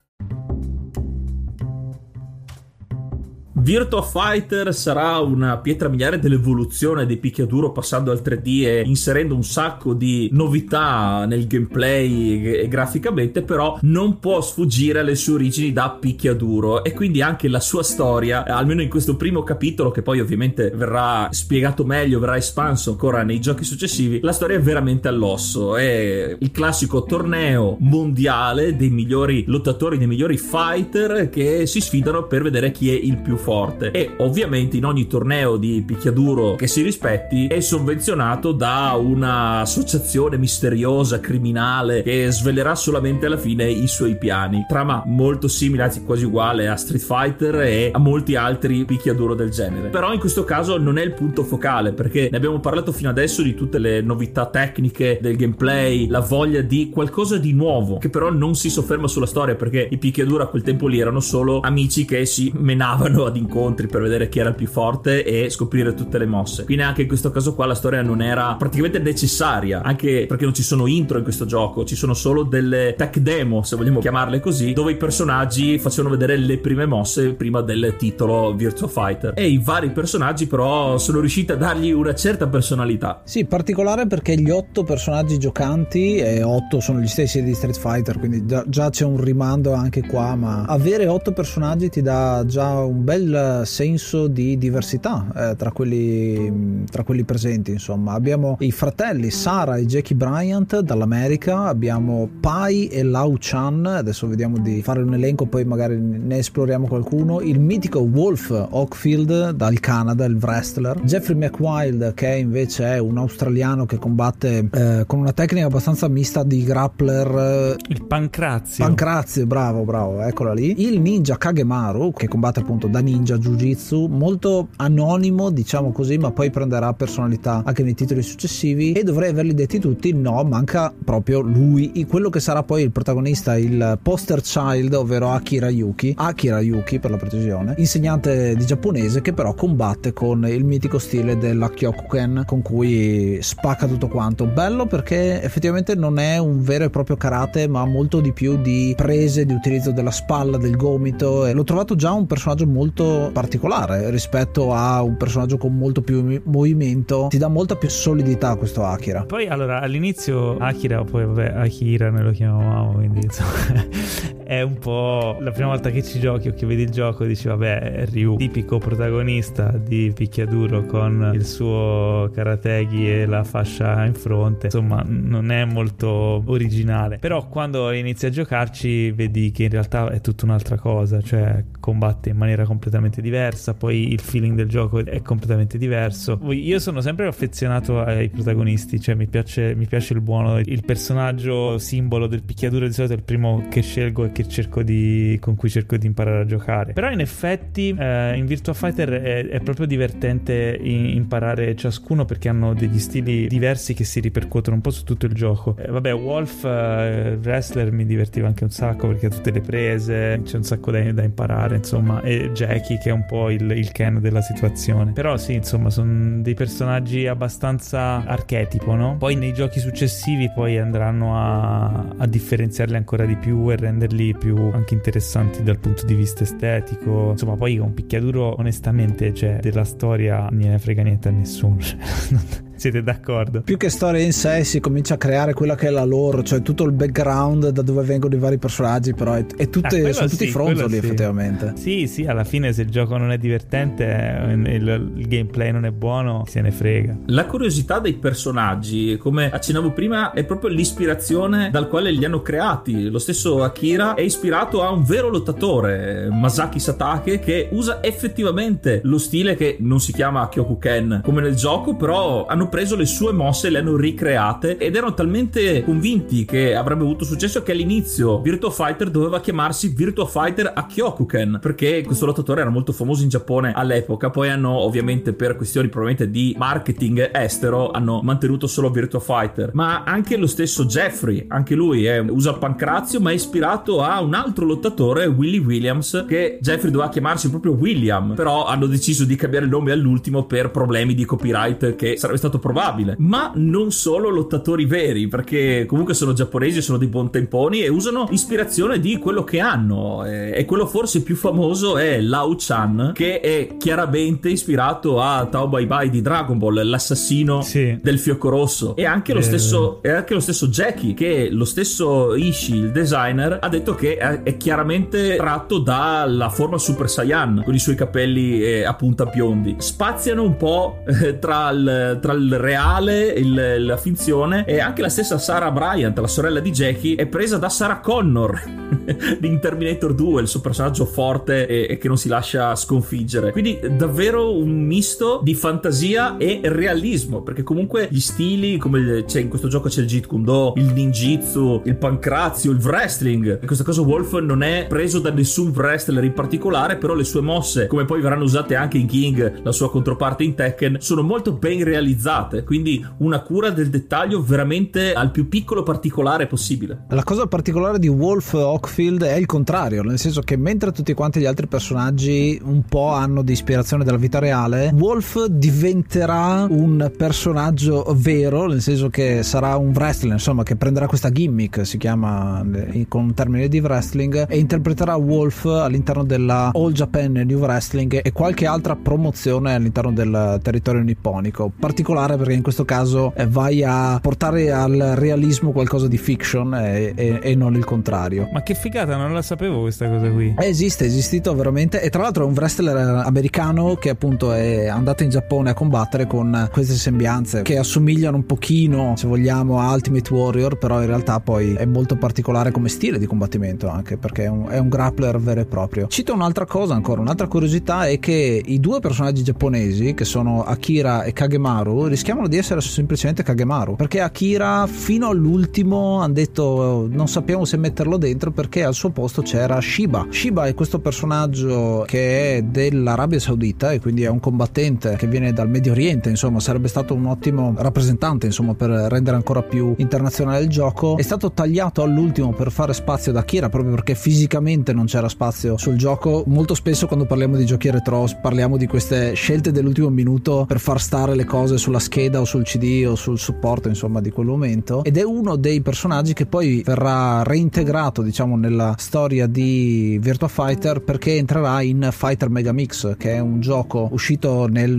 Virtua Fighter sarà una pietra miliare dell'evoluzione dei picchiaduro, passando al 3D e inserendo un sacco di novità nel gameplay e graficamente, però non può sfuggire alle sue origini da picchiaduro, e quindi anche la sua storia, almeno in questo primo capitolo, che poi ovviamente verrà spiegato meglio, verrà espanso ancora nei giochi successivi. La storia è veramente all'osso, è il classico torneo mondiale dei migliori lottatori, dei migliori fighter che si sfidano per vedere chi è il più forte. E ovviamente in ogni torneo di picchiaduro che si rispetti è sovvenzionato da un'associazione misteriosa, criminale, che svelerà solamente alla fine i suoi piani. Trama molto simile, anzi quasi uguale a Street Fighter e a molti altri picchiaduro del genere, però in questo caso non è il punto focale, perché ne abbiamo parlato fino adesso di tutte le novità tecniche del gameplay, la voglia di qualcosa di nuovo, che però non si sofferma sulla storia, perché i picchiaduro a quel tempo lì erano solo amici che si menavano ad incontri per vedere chi era il più forte e scoprire tutte le mosse. Quindi anche in questo caso qua la storia non era praticamente necessaria, anche perché non ci sono intro in questo gioco, ci sono solo delle tech demo, se vogliamo chiamarle così, dove i personaggi facevano vedere le prime mosse prima del titolo Virtua Fighter, e i vari personaggi però sono riusciti a dargli una certa personalità. Sì, particolare perché gli 8 personaggi giocanti, e 8 sono gli stessi di Street Fighter, quindi già c'è un rimando anche qua, ma avere 8 personaggi ti dà già un bel il senso di diversità tra quelli presenti. Insomma, abbiamo i fratelli Sarah e Jackie Bryant dall'America, abbiamo Pai e Lau Chan, adesso vediamo di fare un elenco, poi magari ne esploriamo qualcuno. Il mitico Wolf Oakfield dal Canada, il wrestler. Jeffrey McWild, che invece è un australiano che combatte con una tecnica abbastanza mista di grappler. Il Pancrazio, bravo, eccola lì. Il ninja Kagemaru, che combatte appunto da ninja jiu-jitsu, molto anonimo, diciamo così, ma poi prenderà personalità anche nei titoli successivi. E dovrei averli detti tutti, no, manca proprio lui, quello che sarà poi il protagonista, il poster child, ovvero Akira Yuki per la precisione, insegnante di giapponese che però combatte con il mitico stile della Kyokuken, con cui spacca tutto quanto. Bello perché effettivamente non è un vero e proprio karate, ma molto di più di prese, di utilizzo della spalla, del gomito, e l'ho trovato già un personaggio molto particolare rispetto a un personaggio con molto più movimento. Ti dà molta più solidità a questo Akira. Poi allora all'inizio Akira, poi vabbè Akira noi lo chiamavamo, quindi insomma è un po' la prima volta che ci giochi o che vedi il gioco dici vabbè è Ryu, tipico protagonista di picchiaduro con il suo karategi e la fascia in fronte, insomma non è molto originale. Però quando inizi a giocarci vedi che in realtà è tutta un'altra cosa, cioè combatte in maniera completamente diversa, poi il feeling del gioco è completamente diverso. Io sono sempre affezionato ai protagonisti, cioè mi piace il buono, il personaggio simbolo del picchiaduro di solito è il primo che scelgo e che con cui cerco di imparare a giocare. Però in effetti in Virtua Fighter è proprio divertente imparare ciascuno, perché hanno degli stili diversi che si ripercuotono un po' su tutto il gioco. Vabbè, Wolf wrestler mi divertiva anche un sacco perché ha tutte le prese, c'è un sacco da imparare, insomma, e Jackie che è un po' il Ken della situazione. Però sì, insomma, sono dei personaggi abbastanza archetipo, no? Poi nei giochi successivi poi andranno a differenziarli ancora di più e renderli più anche interessanti dal punto di vista estetico. Insomma, poi con picchiaduro onestamente, cioè, della storia non ne frega niente a nessuno. Siete d'accordo? Più che storia in sé si comincia a creare quella che è la lore, cioè tutto il background da dove vengono i vari personaggi, però sono tutti fronzoli, effettivamente. Sì, alla fine se il gioco non è divertente, il gameplay non è buono, se ne frega. La curiosità dei personaggi, come accennavo prima, è proprio l'ispirazione dal quale li hanno creati. Lo stesso Akira è ispirato a un vero lottatore, Masaki Satake, che usa effettivamente lo stile che non si chiama Kyokuken come nel gioco, però hanno preso le sue mosse e le hanno ricreate, ed erano talmente convinti che avrebbe avuto successo che all'inizio Virtua Fighter doveva chiamarsi Virtua Fighter a Kyokuken, perché questo lottatore era molto famoso in Giappone all'epoca. Poi hanno, ovviamente per questioni probabilmente di marketing estero, hanno mantenuto solo Virtua Fighter. Ma anche lo stesso Jeffrey, anche lui usa il pancrazio, ma è ispirato a un altro lottatore, Willie Williams, che Jeffrey doveva chiamarsi proprio William, però hanno deciso di cambiare il nome all'ultimo per problemi di copyright, che sarebbe stato probabile. Ma non solo lottatori veri, perché comunque sono giapponesi, sono dei buontemponi e usano ispirazione di quello che hanno, e quello forse più famoso è Lau Chan, che è chiaramente ispirato a Tao Bai Bai di Dragon Ball, l'assassino del fiocco rosso. E anche lo stesso Jackie, che lo stesso Ishii, il designer, ha detto che è chiaramente tratto dalla forma Super Saiyan con i suoi capelli a punta biondi. Spaziano un po' tra il reale e la finzione. E anche la stessa Sarah Bryant, la sorella di Jackie, è presa da Sarah Connor di Terminator 2, il suo personaggio forte e che non si lascia sconfiggere. Quindi davvero un misto di fantasia e realismo, perché comunque gli stili, come c'è in questo gioco, c'è il Jeet Kune Do, il ninjitsu, il pancrazio, il wrestling. In questo caso Wolf non è preso da nessun wrestler in particolare, però le sue mosse, come poi verranno usate anche in King, la sua controparte in Tekken, sono molto ben realizzate, quindi una cura del dettaglio veramente al più piccolo particolare possibile. La cosa particolare di Wolf Oakfield è il contrario, nel senso che mentre tutti quanti gli altri personaggi un po' hanno di ispirazione dalla vita reale, Wolf diventerà un personaggio vero, nel senso che sarà un wrestler, insomma, che prenderà questa gimmick, si chiama con un termine di wrestling, e interpreterà Wolf all'interno della All Japan New Wrestling e qualche altra promozione all'interno del territorio nipponico. Particolare perché in questo caso vai a portare al realismo qualcosa di fiction e non il contrario. Ma che figata, non la sapevo questa cosa qui. È esistito veramente, e tra l'altro è un wrestler americano che appunto è andato in Giappone a combattere con queste sembianze che assomigliano un pochino, se vogliamo, a Ultimate Warrior, però in realtà poi è molto particolare come stile di combattimento, anche perché è un grappler vero e proprio. Cito un'altra cosa ancora, un'altra curiosità è che i due personaggi giapponesi, che sono Akira e Kagemaru, rischiano di essere semplicemente Kagemaru, perché Akira fino all'ultimo hanno detto non sappiamo se metterlo dentro, perché al suo posto c'era Shiba. Shiba è questo personaggio che è dell'Arabia Saudita e quindi è un combattente che viene dal Medio Oriente, insomma sarebbe stato un ottimo rappresentante, insomma, per rendere ancora più internazionale il gioco. È stato tagliato all'ultimo per fare spazio ad Akira, proprio perché fisicamente non c'era spazio sul gioco. Molto spesso quando parliamo di giochi retro parliamo di queste scelte dell'ultimo minuto per far stare le cose sulla scheda o sul CD o sul supporto, insomma, di quel momento, ed è uno dei personaggi che poi verrà reintegrato, diciamo, nella storia di Virtua Fighter, perché entrerà in Fighter Megamix, che è un gioco uscito nel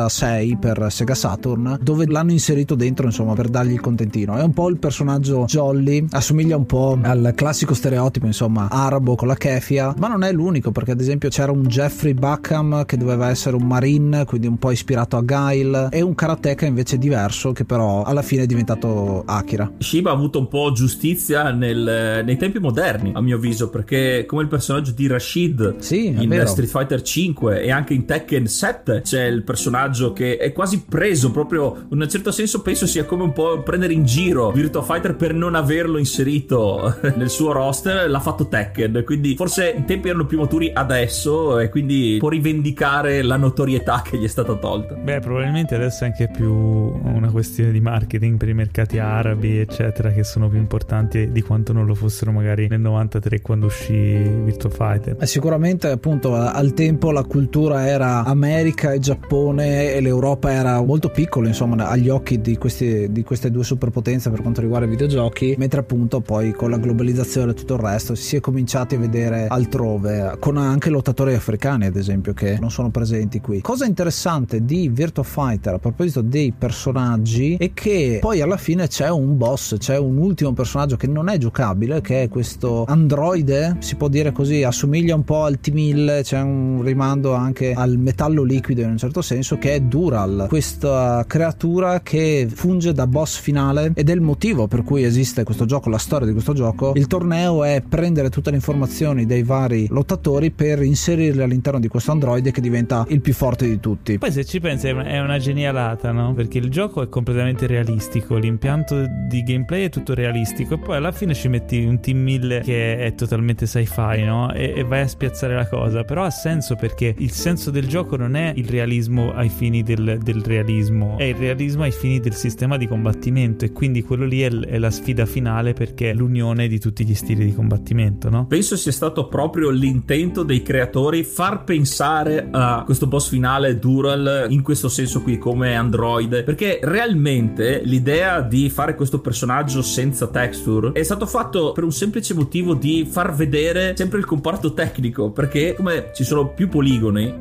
96 per Sega Saturn, dove l'hanno inserito dentro, insomma, per dargli il contentino. È un po' il personaggio jolly, assomiglia un po' al classico stereotipo, insomma, arabo con la kefia, ma non è l'unico, perché ad esempio c'era un Jeffrey Buckham che doveva essere un marine, quindi un po' ispirato a Guile, e un karateka invece diverso che però alla fine è diventato Akira. Shiba ha avuto un po' giustizia nei tempi moderni, a mio avviso, perché come il personaggio di Rashid in Street Fighter 5 e anche in Tekken 7 c'è il personaggio che è quasi preso, proprio in un certo senso penso sia come un po' prendere in giro Virtua Fighter per non averlo inserito nel suo roster, l'ha fatto Tekken, quindi forse i tempi erano più maturi adesso e quindi può rivendicare la notorietà che gli è stata tolta. Beh, probabilmente adesso è anche più una questione di marketing per i mercati arabi eccetera, che sono più importanti di quanto non lo fossero magari nel 93 quando uscì Virtua Fighter. Sicuramente appunto al tempo la cultura era America e Giappone e l'Europa era molto piccola, insomma, agli occhi di queste due superpotenze per quanto riguarda i videogiochi, mentre appunto poi con la globalizzazione e tutto il resto si è cominciati a vedere altrove, con anche lottatori africani ad esempio che non sono presenti qui. Cosa interessante di Virtua Fighter a proposito dei personaggi è che poi alla fine c'è un boss, c'è un ultimo personaggio che non è giocabile, che è questo androide, si può dire così, assomiglia un po' al T-1000, c'è un rimando anche al metallo liquido in un certo senso, che è Dural, questa creatura che funge da boss finale ed è il motivo per cui esiste questo gioco, la storia di questo gioco. Il torneo è prendere tutte le informazioni dei vari lottatori per inserirle all'interno di questo androide che diventa il più forte di tutti. Poi se ci pensi è una genialata, no? Perché il gioco è completamente realistico, l'impianto di gameplay è tutto realistico e poi alla fine ci metti un Team 1000 che è totalmente sci-fi, no? E vai a spiazzare la cosa, però ha senso perché il senso del gioco non è il realismo ai fini del realismo, è il realismo ai fini del sistema di combattimento, e quindi quello lì è la sfida finale perché è l'unione di tutti gli stili di combattimento, no? Penso sia stato proprio l'intento dei creatori far pensare a questo boss finale Dural in questo senso qui come androide, perché realmente l'idea di fare questo personaggio senza texture è stato fatto per un semplice motivo di far vedere sempre il comparto tecnico, perché come ci sono più poligoni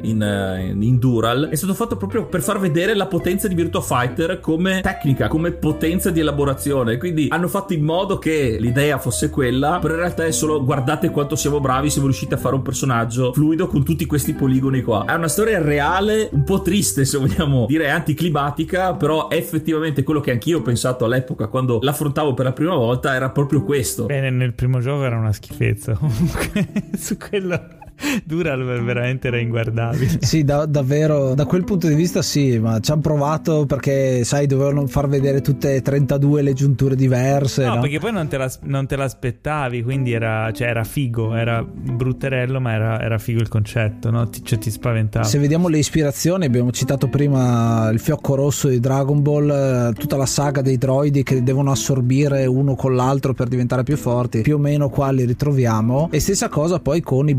in Dural è stato fatto proprio per far vedere la potenza di Virtua Fighter come tecnica, come potenza di elaborazione, quindi hanno fatto in modo che l'idea fosse quella, però in realtà è solo guardate quanto siamo bravi, siamo riusciti a fare un personaggio fluido con tutti questi poligoni qua. È una storia reale, un po' triste se vogliamo dire, anticlimatica, però è effettivamente quello che anch'io ho pensato all'epoca quando l'affrontavo per la prima volta, era proprio questo. Bene, nel primo gioco era una schifezza comunque su quello Dural veramente era inguardabile. Sì, davvero, da quel punto di vista sì, ma ci hanno provato perché sai dovevano far vedere tutte e 32 le giunture diverse, no? No, perché poi non te l'aspettavi, quindi era figo, era brutterello ma era figo il concetto, no? Ti spaventava. Se vediamo le ispirazioni, abbiamo citato prima il fiocco rosso di Dragon Ball, tutta la saga dei droidi che devono assorbire uno con l'altro per diventare più forti, più o meno qua li ritroviamo, e stessa cosa poi con i boss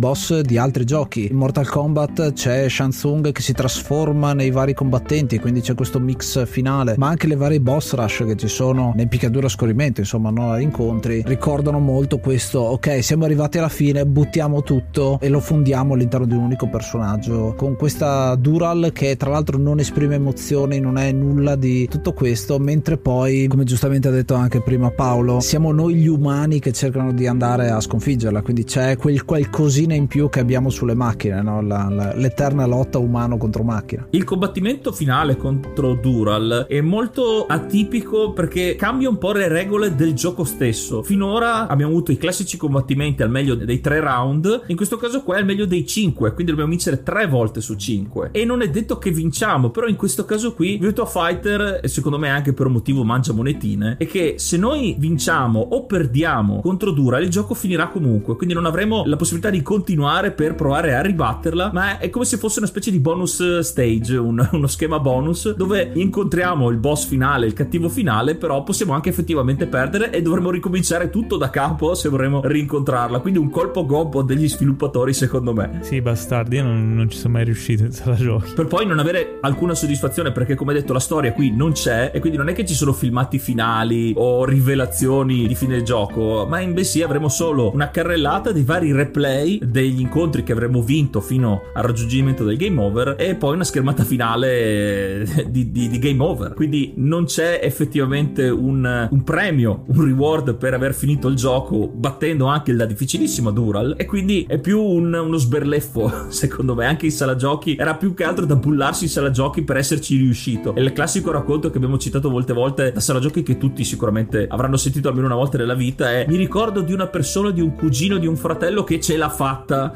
di altri giochi. In Mortal Kombat c'è Shang Tsung che si trasforma nei vari combattenti, quindi c'è questo mix finale, ma anche le varie boss rush che ci sono nei picchiaduro a scorrimento, insomma, no, incontri, ricordano molto questo: ok, siamo arrivati alla fine, buttiamo tutto e lo fondiamo all'interno di un unico personaggio, con questa Dural che tra l'altro non esprime emozioni, non è nulla di tutto questo, mentre poi, come giustamente ha detto anche prima Paolo, siamo noi gli umani che cercano di andare a sconfiggerla, quindi c'è quel qualcosina in più che abbiamo sulle macchine, no? L'eterna lotta umano contro macchina. Il combattimento finale contro Dural è molto atipico perché cambia un po' le regole del gioco stesso. Finora abbiamo avuto i classici combattimenti al meglio dei 3 round, in questo caso qua è al meglio dei 5, quindi dobbiamo vincere 3 volte su 5 e non è detto che vinciamo, però in questo caso qui Virtua Fighter, e secondo me anche per un motivo mangia monetine, è che se noi vinciamo o perdiamo contro Dural il gioco finirà comunque, quindi non avremo la possibilità di continuare per provare a ribatterla, ma è come se fosse una specie di bonus stage, uno schema bonus dove incontriamo il boss finale, il cattivo finale, però possiamo anche effettivamente perdere e dovremo ricominciare tutto da capo se vorremmo rincontrarla, quindi un colpo gobbo degli sviluppatori secondo me. Sì, bastardi, io non ci sono mai riuscito in sala giochi. Per poi non avere alcuna soddisfazione perché, come detto, la storia qui non c'è e quindi non è che ci sono filmati finali o rivelazioni di fine gioco, ma invece avremo solo una carrellata dei vari replay degli incontri che avremo vinto fino al raggiungimento del game over e poi una schermata finale di game over, quindi non c'è effettivamente un premio, un reward per aver finito il gioco battendo anche la difficilissima Dural, e quindi è più uno sberleffo secondo me. Anche in sala giochi era più che altro da bullarsi in sala giochi per esserci riuscito. È il classico racconto che abbiamo citato molte volte da sala giochi, che tutti sicuramente avranno sentito almeno una volta nella vita, è: mi ricordo di una persona, di un cugino, di un fratello che ce l'ha fatta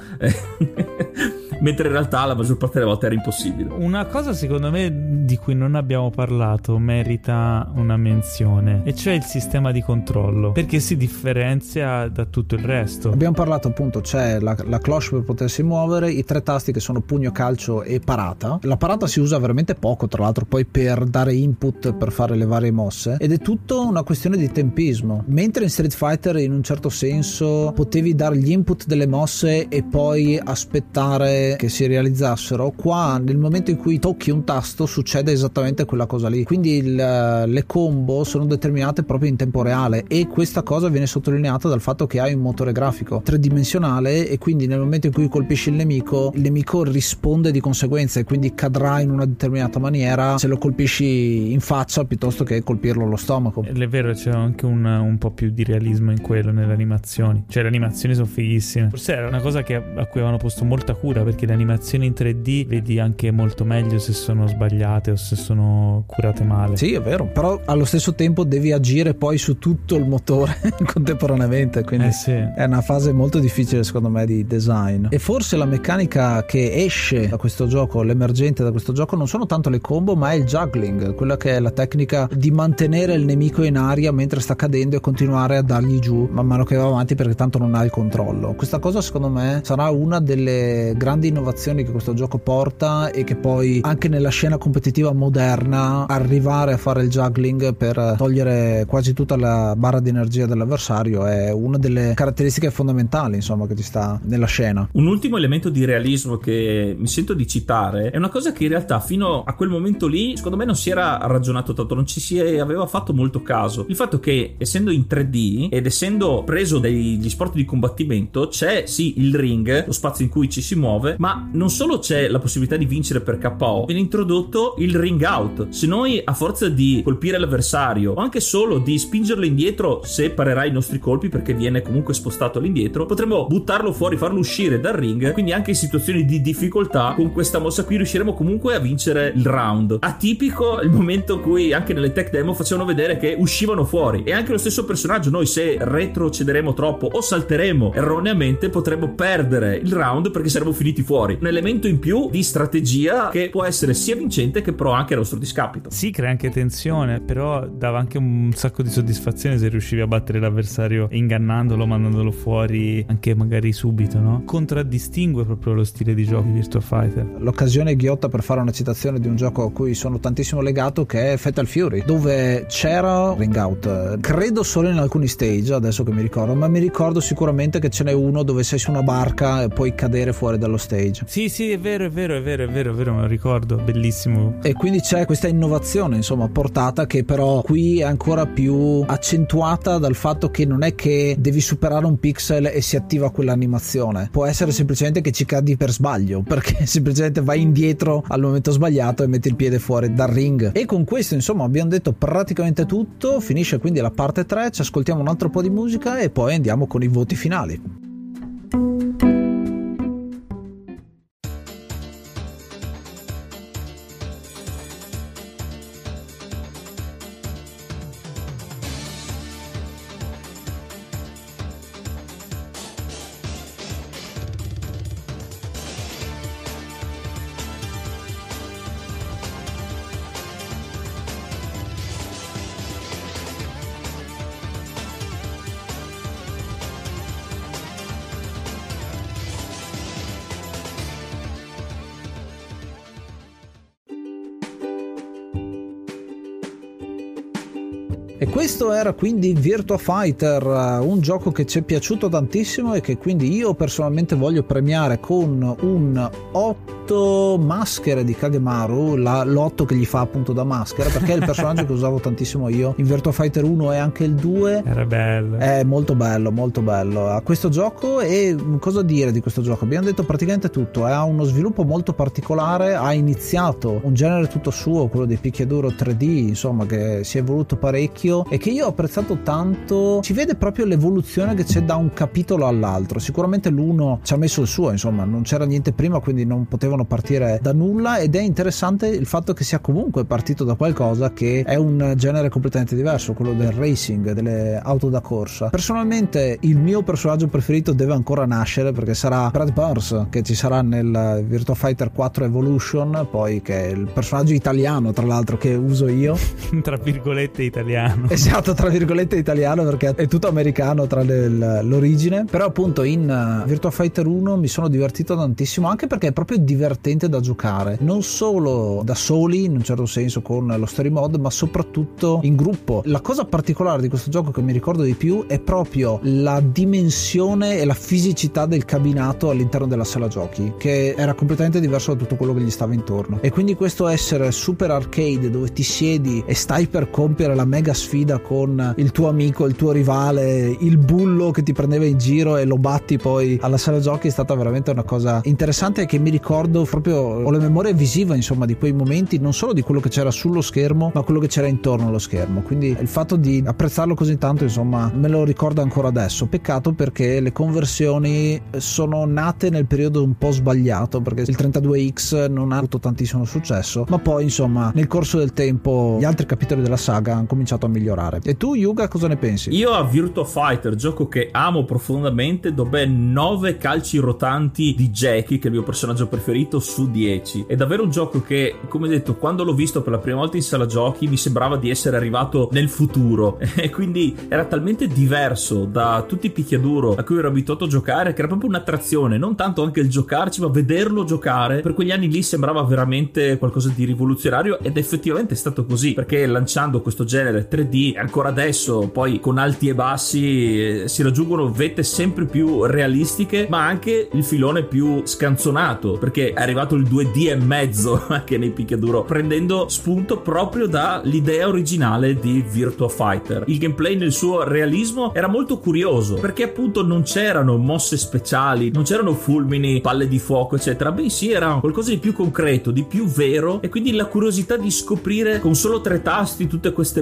mentre in realtà la maggior parte delle volte era impossibile. Una cosa secondo me di cui non abbiamo parlato merita una menzione, e cioè il sistema di controllo, perché si differenzia da tutto il resto. Abbiamo parlato appunto, c'è la cloche per potersi muovere, i 3 tasti che sono pugno, calcio e parata. La parata si usa veramente poco, tra l'altro, poi per dare input per fare le varie mosse, ed è tutto una questione di tempismo. Mentre in Street Fighter in un certo senso potevi dare gli input delle mosse e poi aspettare che si realizzassero, qua nel momento in cui tocchi un tasto succede esattamente quella cosa lì, quindi le combo sono determinate proprio in tempo reale, e questa cosa viene sottolineata dal fatto che hai un motore grafico tridimensionale e quindi nel momento in cui colpisci il nemico risponde di conseguenza e quindi cadrà in una determinata maniera se lo colpisci in faccia piuttosto che colpirlo allo stomaco. È vero, c'è anche un po' più di realismo in quello, nelle animazioni, cioè le animazioni sono fighissime. Forse era una cosa a cui avevano posto molta cura, perché le animazioni in 3D vedi anche molto meglio se sono sbagliate o se sono curate male. Sì, è vero, però allo stesso tempo devi agire poi su tutto il motore contemporaneamente, quindi sì, è una fase molto difficile secondo me di design. E forse la meccanica che esce da questo gioco, l'emergente da questo gioco, non sono tanto le combo ma è il juggling, quella che è la tecnica di mantenere il nemico in aria mentre sta cadendo e continuare a dargli giù man mano che va avanti, perché tanto non ha il controllo. Questa cosa secondo me sarà una delle grandi innovazioni che questo gioco porta, e che poi anche nella scena competitiva moderna arrivare a fare il juggling per togliere quasi tutta la barra di energia dell'avversario è una delle caratteristiche fondamentali, insomma, che ci sta nella scena. Un ultimo elemento di realismo che mi sento di citare è una cosa che in realtà fino a quel momento lì secondo me non si era ragionato tanto, non ci si aveva fatto molto caso. Il fatto che, essendo in 3D ed essendo preso dagli sport di combattimento, c'è sì il ring, lo spazio in cui ci si muove, ma non solo c'è la possibilità di vincere per KO, viene introdotto il ring out. Se noi, a forza di colpire l'avversario o anche solo di spingerlo indietro se parerà i nostri colpi, perché viene comunque spostato all'indietro, potremo buttarlo fuori, farlo uscire dal ring, quindi anche in situazioni di difficoltà con questa mossa qui riusciremo comunque a vincere il round. Atipico il momento in cui anche nelle tech demo facevano vedere che uscivano fuori, e anche lo stesso personaggio, noi se retrocederemo troppo o salteremo erroneamente potremmo perdere il round perché saremmo finiti fuori. Un elemento in più di strategia che può essere sia vincente che però anche a nostro discapito. Sì, crea anche tensione, però dava anche un sacco di soddisfazione se riuscivi a battere l'avversario ingannandolo, mandandolo fuori anche magari subito, no? Contraddistingue proprio lo stile di gioco di Virtua Fighter. L'occasione ghiotta per fare una citazione di un gioco a cui sono tantissimo legato, che è Fatal Fury, dove c'era ring out, credo solo in alcuni stage, adesso che mi ricordo, ma mi ricordo sicuramente che ce n'è uno dove sei su una barca e puoi cadere fuori dallo stage. Sì, è vero, me lo ricordo, bellissimo. E quindi c'è questa innovazione, insomma, portata, che però qui è ancora più accentuata dal fatto che non è che devi superare un pixel e si attiva quell'animazione, può essere semplicemente che ci cadi per sbaglio, perché semplicemente vai indietro al momento sbagliato e metti il piede fuori dal ring. E con questo, insomma, abbiamo detto praticamente tutto. Finisce quindi la parte 3, ci ascoltiamo un altro po' di musica e poi andiamo con i voti finali. E questo era quindi Virtua Fighter, un gioco che ci è piaciuto tantissimo e che quindi io personalmente voglio premiare con un 8 maschere di Kagemaru, l'8 che gli fa appunto da maschera, perché è il personaggio che usavo tantissimo io in Virtua Fighter 1 e anche il 2. Era bello. È molto bello a questo gioco. E cosa dire di questo gioco? Abbiamo detto praticamente tutto. Ha uno sviluppo molto particolare, ha iniziato un genere tutto suo, quello dei picchiaduro 3D, insomma, che si è evoluto parecchio e che io ho apprezzato tanto. Si vede proprio l'evoluzione che c'è da un capitolo all'altro. Sicuramente l'1 ci ha messo il suo, insomma, non c'era niente prima, quindi non potevano partire da nulla, ed è interessante il fatto che sia comunque partito da qualcosa che è un genere completamente diverso, quello del racing, delle auto da corsa. Personalmente il mio personaggio preferito deve ancora nascere, perché sarà Brad Burns, che ci sarà nel Virtua Fighter 4 Evolution, poi che è il personaggio italiano tra l'altro che uso io tra virgolette italiano. Esatto, tra virgolette italiano, perché è tutto americano tra l'origine. Però appunto in Virtua Fighter 1 mi sono divertito tantissimo, anche perché è proprio divertente da giocare, non solo da soli in un certo senso con lo story mode, ma soprattutto in gruppo. La cosa particolare di questo gioco che mi ricordo di più è proprio la dimensione e la fisicità del cabinato all'interno della sala giochi, che era completamente diverso da tutto quello che gli stava intorno. E quindi questo essere super arcade, dove ti siedi e stai per compiere la mega sfida con il tuo amico, il tuo rivale, il bullo che ti prendeva in giro e lo batti poi alla sala giochi, è stata veramente una cosa interessante, che mi ricordo proprio, ho la memoria visiva insomma di quei momenti, non solo di quello che c'era sullo schermo ma quello che c'era intorno allo schermo. Quindi il fatto di apprezzarlo così tanto, insomma, me lo ricordo ancora adesso. Peccato perché le conversioni sono nate nel periodo un po' sbagliato, perché il 32X non ha avuto tantissimo successo, ma poi insomma nel corso del tempo gli altri capitoli della saga hanno cominciato a migliorare. E tu, Yuga, cosa ne pensi? Io a Virtua Fighter, gioco che amo profondamente, do ben 9 calci rotanti di Jackie, che è il mio personaggio preferito, su 10. È davvero un gioco che, come detto, quando l'ho visto per la prima volta in sala giochi mi sembrava di essere arrivato nel futuro, e quindi era talmente diverso da tutti i picchiaduro a cui ero abituato a giocare, che era proprio un'attrazione, non tanto anche il giocarci ma vederlo giocare. Per quegli anni lì sembrava veramente qualcosa di rivoluzionario, ed effettivamente è stato così, perché lanciando questo genere 3D ancora adesso, poi con alti e bassi, si raggiungono vette sempre più realistiche, ma anche il filone più scanzonato, perché è arrivato il 2D e mezzo anche nei picchiaduro, prendendo spunto proprio dall'idea originale di Virtua Fighter. Il gameplay nel suo realismo era molto curioso, perché appunto non c'erano mosse speciali, non c'erano fulmini, palle di fuoco eccetera, bensì era qualcosa di più concreto, di più vero, e quindi la curiosità di scoprire con solo 3 tasti tutte queste mosse,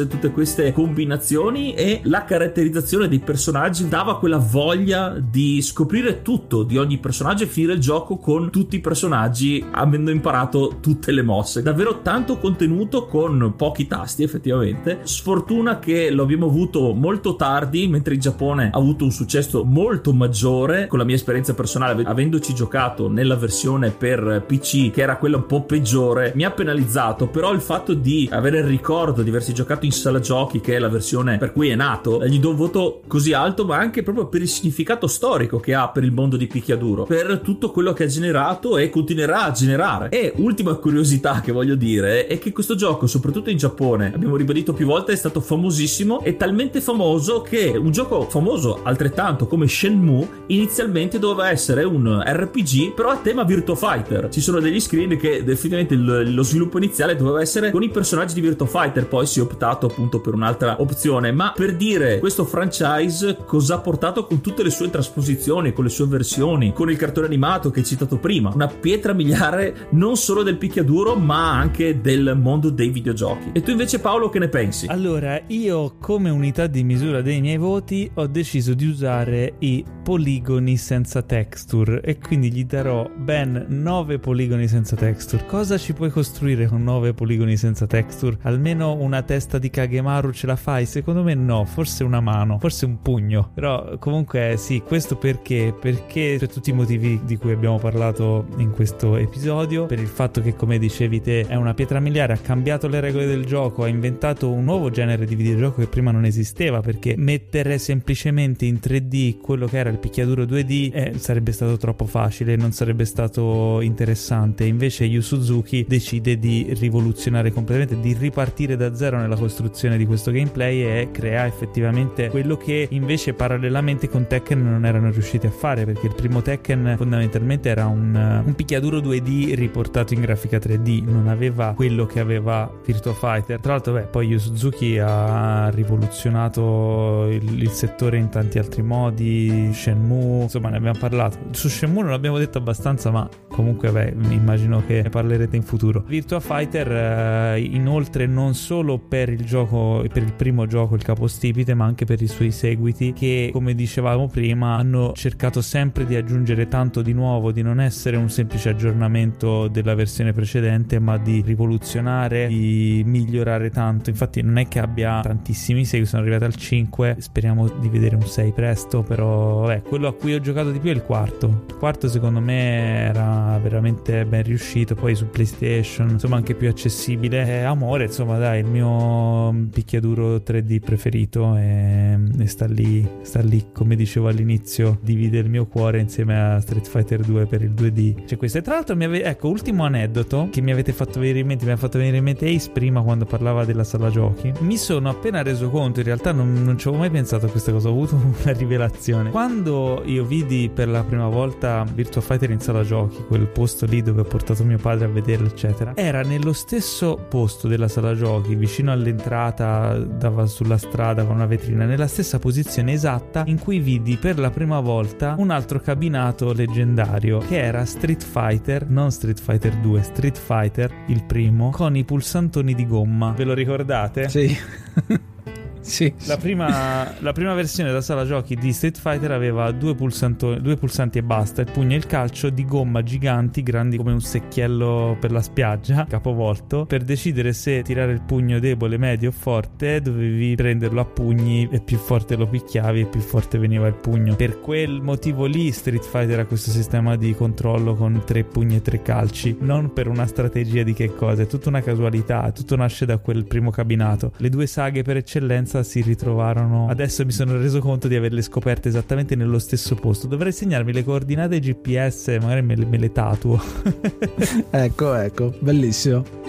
tutte queste combinazioni, e la caratterizzazione dei personaggi dava quella voglia di scoprire tutto di ogni personaggio e finire il gioco con tutti i personaggi avendo imparato tutte le mosse. Davvero tanto contenuto con pochi tasti, effettivamente. Sfortuna che lo abbiamo avuto molto tardi, mentre in Giappone ha avuto un successo molto maggiore. Con la mia esperienza personale, avendoci giocato nella versione per PC, che era quella un po' peggiore, mi ha penalizzato. Però il fatto di avere il ricordo di aversi giocato in sala giochi, che è la versione per cui è nato, gli do un voto così alto, ma anche proprio per il significato storico che ha per il mondo di picchiaduro, per tutto quello che ha generato e continuerà a generare. E ultima curiosità che voglio dire è che questo gioco, soprattutto in Giappone, abbiamo ribadito più volte, è stato famosissimo, e talmente famoso che un gioco famoso altrettanto come Shenmue inizialmente doveva essere un RPG però a tema Virtua Fighter. Ci sono degli screen che definitivamente lo sviluppo iniziale doveva essere con i personaggi di Virtua Fighter, poi si è optato appunto per un'altra opzione. Ma per dire, questo franchise cosa ha portato con tutte le sue trasposizioni, con le sue versioni, con il cartone animato che hai citato prima, una pietra miliare non solo del picchiaduro ma anche del mondo dei videogiochi. E tu invece, Paolo, che ne pensi? Allora, io come unità di misura dei miei voti ho deciso di usare i poligoni senza texture, e quindi gli darò ben 9 poligoni senza texture. Cosa ci puoi costruire con 9 poligoni senza texture? Almeno una testa di Kagemaru ce la fai? Secondo me no, forse una mano, forse un pugno. Però comunque sì, questo perché per tutti i motivi di cui abbiamo parlato in questo episodio, per il fatto che, come dicevi te, è una pietra miliare, ha cambiato le regole del gioco, ha inventato un nuovo genere di videogioco che prima non esisteva, perché mettere semplicemente in 3D quello che era il picchiaduro 2D sarebbe stato troppo facile, non sarebbe stato interessante. Invece Yu Suzuki decide di rivoluzionare completamente, di ripartire da zero nella costruzione di questo gameplay, e crea effettivamente quello che invece parallelamente con Tekken non erano riusciti a fare, perché il primo Tekken fondamentalmente era un picchiaduro 2D riportato in grafica 3D, non aveva quello che aveva Virtua Fighter. Tra l'altro poi Yu Suzuki ha rivoluzionato il settore in tanti altri modi. Shenmue, insomma, ne abbiamo parlato. Su Shenmue non abbiamo detto abbastanza, ma comunque immagino che ne parlerete in futuro. Virtua Fighter inoltre, non solo per il gioco, per il primo gioco, il capostipite, ma anche per i suoi seguiti, che, come dicevamo prima, hanno cercato sempre di aggiungere tanto di nuovo, di non essere un semplice aggiornamento della versione precedente, ma di rivoluzionare, di migliorare tanto. Infatti non è che abbia tantissimi seguiti, sono arrivati al 5, speriamo di vedere un 6 presto. Però quello a cui ho giocato di più è il quarto. Il quarto secondo me era veramente ben riuscito, poi su PlayStation, insomma, anche più accessibile. Amore, insomma, dai, il mio picchiaduro 3D preferito, e sta lì, come dicevo all'inizio, divide il mio cuore insieme a Street Fighter 2 per il 2D. C'è questo. E tra l'altro ultimo aneddoto che mi avete fatto venire in mente, mi ha fatto venire in mente Ace prima quando parlava della sala giochi. Mi sono appena reso conto, in realtà non ci avevo mai pensato a questa cosa, ho avuto una rivelazione quando io vidi per la prima volta Virtua Fighter in sala giochi, quel posto lì dove ho portato mio padre a vederlo eccetera. Era nello stesso posto della sala giochi, vicino all'entrata, dava sulla strada con una vetrina, nella stessa posizione esatta in cui vidi per la prima volta un altro cabinato leggendario, che era Street Fighter, non Street Fighter 2, Street Fighter il primo, con i pulsantoni di gomma. Ve lo ricordate? Sì. Sì. La prima versione della sala giochi di Street Fighter aveva due pulsanti e basta, il pugno e il calcio, di gomma giganti, grandi come un secchiello per la spiaggia, capovolto. Per decidere se tirare il pugno debole, medio o forte, dovevi prenderlo a pugni, e più forte lo picchiavi e più forte veniva il pugno. Per quel motivo lì Street Fighter ha questo sistema di controllo con 3 pugni e 3 calci, non per una strategia di che cosa, è tutta una casualità, tutto nasce da quel primo cabinato. Le due saghe per eccellenza si ritrovarono. Adesso mi sono reso conto di averle scoperte esattamente nello stesso posto. Dovrei segnarmi le coordinate GPS, magari me le tatuo. Ecco, bellissimo.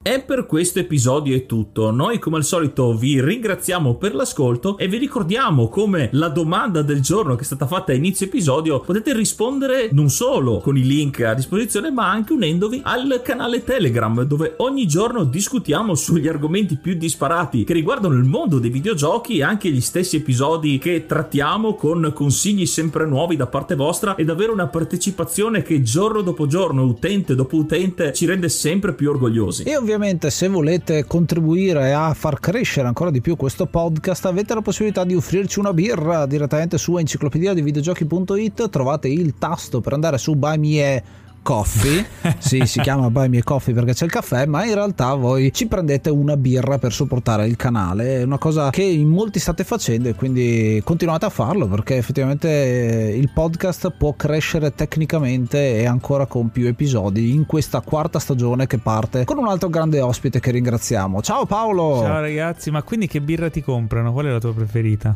E per questo episodio è tutto. Noi come al solito vi ringraziamo per l'ascolto e vi ricordiamo come la domanda del giorno che è stata fatta a inizio episodio potete rispondere non solo con i link a disposizione ma anche unendovi al canale Telegram, dove ogni giorno discutiamo sugli argomenti più disparati che riguardano il mondo dei videogiochi e anche gli stessi episodi che trattiamo, con consigli sempre nuovi da parte vostra ed avere una partecipazione che giorno dopo giorno, utente dopo utente, ci rende sempre più orgogliosi. E ovviamente se volete contribuire a far crescere ancora di più questo podcast, avete la possibilità di offrirci una birra direttamente su enciclopediadivideogiochi.it. trovate il tasto per andare su Buy Me Coffee, sì, si chiama Buy Me Coffee perché c'è il caffè, ma in realtà voi ci prendete una birra per supportare il canale. È una cosa che in molti state facendo e quindi continuate a farlo, perché effettivamente il podcast può crescere tecnicamente e ancora con più episodi in questa quarta stagione che parte con un altro grande ospite che ringraziamo. Ciao Paolo! Ciao ragazzi, ma quindi che birra ti comprano? Qual è la tua preferita?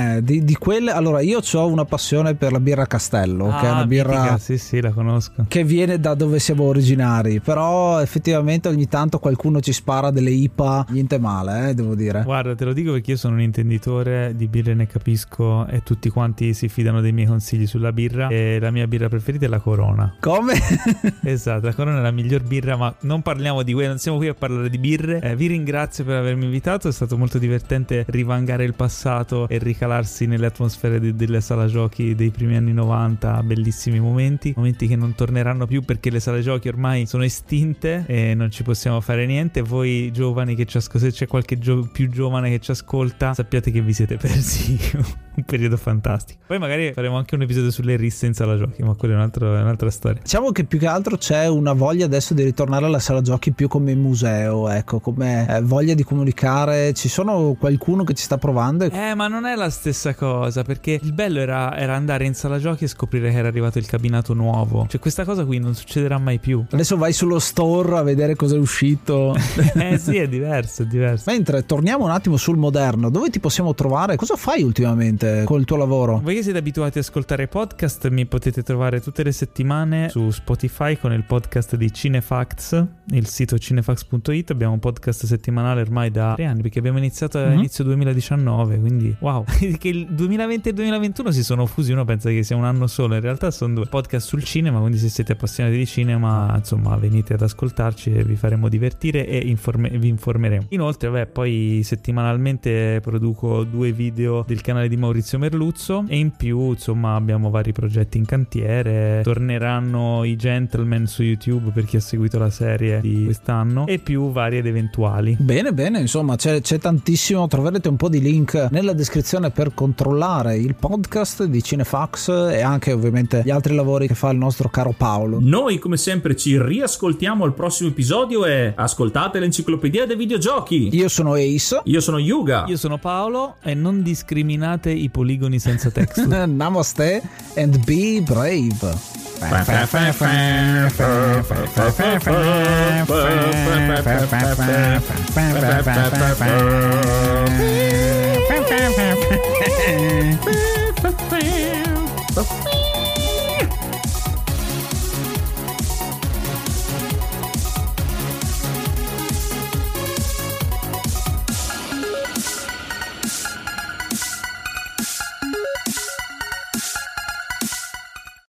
Di quelle, allora io ho una passione per la birra Castello, che è una birra mitica. Sì, la conosco, che viene da dove siamo originari, però effettivamente ogni tanto qualcuno ci spara delle IPA, niente male, devo dire. Guarda, te lo dico perché io sono un intenditore di birre, ne capisco, e tutti quanti si fidano dei miei consigli sulla birra, e la mia birra preferita è la Corona. Come? Esatto, la Corona è la miglior birra, ma non parliamo di quello, non siamo qui a parlare di birre. Vi ringrazio per avermi invitato, è stato molto divertente rivangare il passato e ricalarsi nelle atmosfere delle sala giochi dei primi anni 90, bellissimi momenti che non torneranno più perché le sale giochi ormai sono estinte e non ci possiamo fare niente. Voi giovani che ci ascoltate, se c'è qualche più giovane che ci ascolta, sappiate che vi siete persi un periodo fantastico. Poi magari faremo anche un episodio sulle risse in sala giochi, ma quella è un'altra storia. Diciamo che più che altro c'è una voglia adesso di ritornare alla sala giochi più come museo, ecco, come voglia di comunicare. Ci sono qualcuno che ci sta provando ma non è la stessa cosa, perché il bello era andare in sala giochi e scoprire che era arrivato il cabinato nuovo. Cioè questa cosa qui non succederà mai più. Adesso vai sullo store a vedere cosa è uscito. Sì, è diverso. Mentre torniamo un attimo sul moderno, dove ti possiamo trovare? Cosa fai ultimamente con il tuo lavoro? Voi che siete abituati ad ascoltare podcast, mi potete trovare tutte le settimane su Spotify con il podcast di Cinefax, il sito cinefax.it. Abbiamo un podcast settimanale ormai da 3 anni, perché abbiamo iniziato all'inizio 2019, quindi wow. Che il 2020 e il 2021 si sono fusi, uno pensa che sia un anno solo, in realtà sono 2 podcast sul cinema, quindi se siete appassionati di cinema, insomma, venite ad ascoltarci e vi faremo divertire e vi informeremo. Inoltre, poi settimanalmente produco 2 video del canale di Maurizio Merluzzo, e in più, insomma, abbiamo vari progetti in cantiere. Torneranno i Gentleman su YouTube per chi ha seguito la serie di quest'anno, e più vari ed eventuali. Bene, insomma, c'è tantissimo. Troverete un po' di link nella descrizione per controllare il podcast di Cinefax e anche ovviamente gli altri lavori che fa il nostro caro Paolo. Noi come sempre ci riascoltiamo al prossimo episodio e ascoltate l'Enciclopedia dei Videogiochi. Io sono Ace. Io sono Yuga. Io sono Paolo, e non discriminate i poligoni senza texture. Namaste and be brave.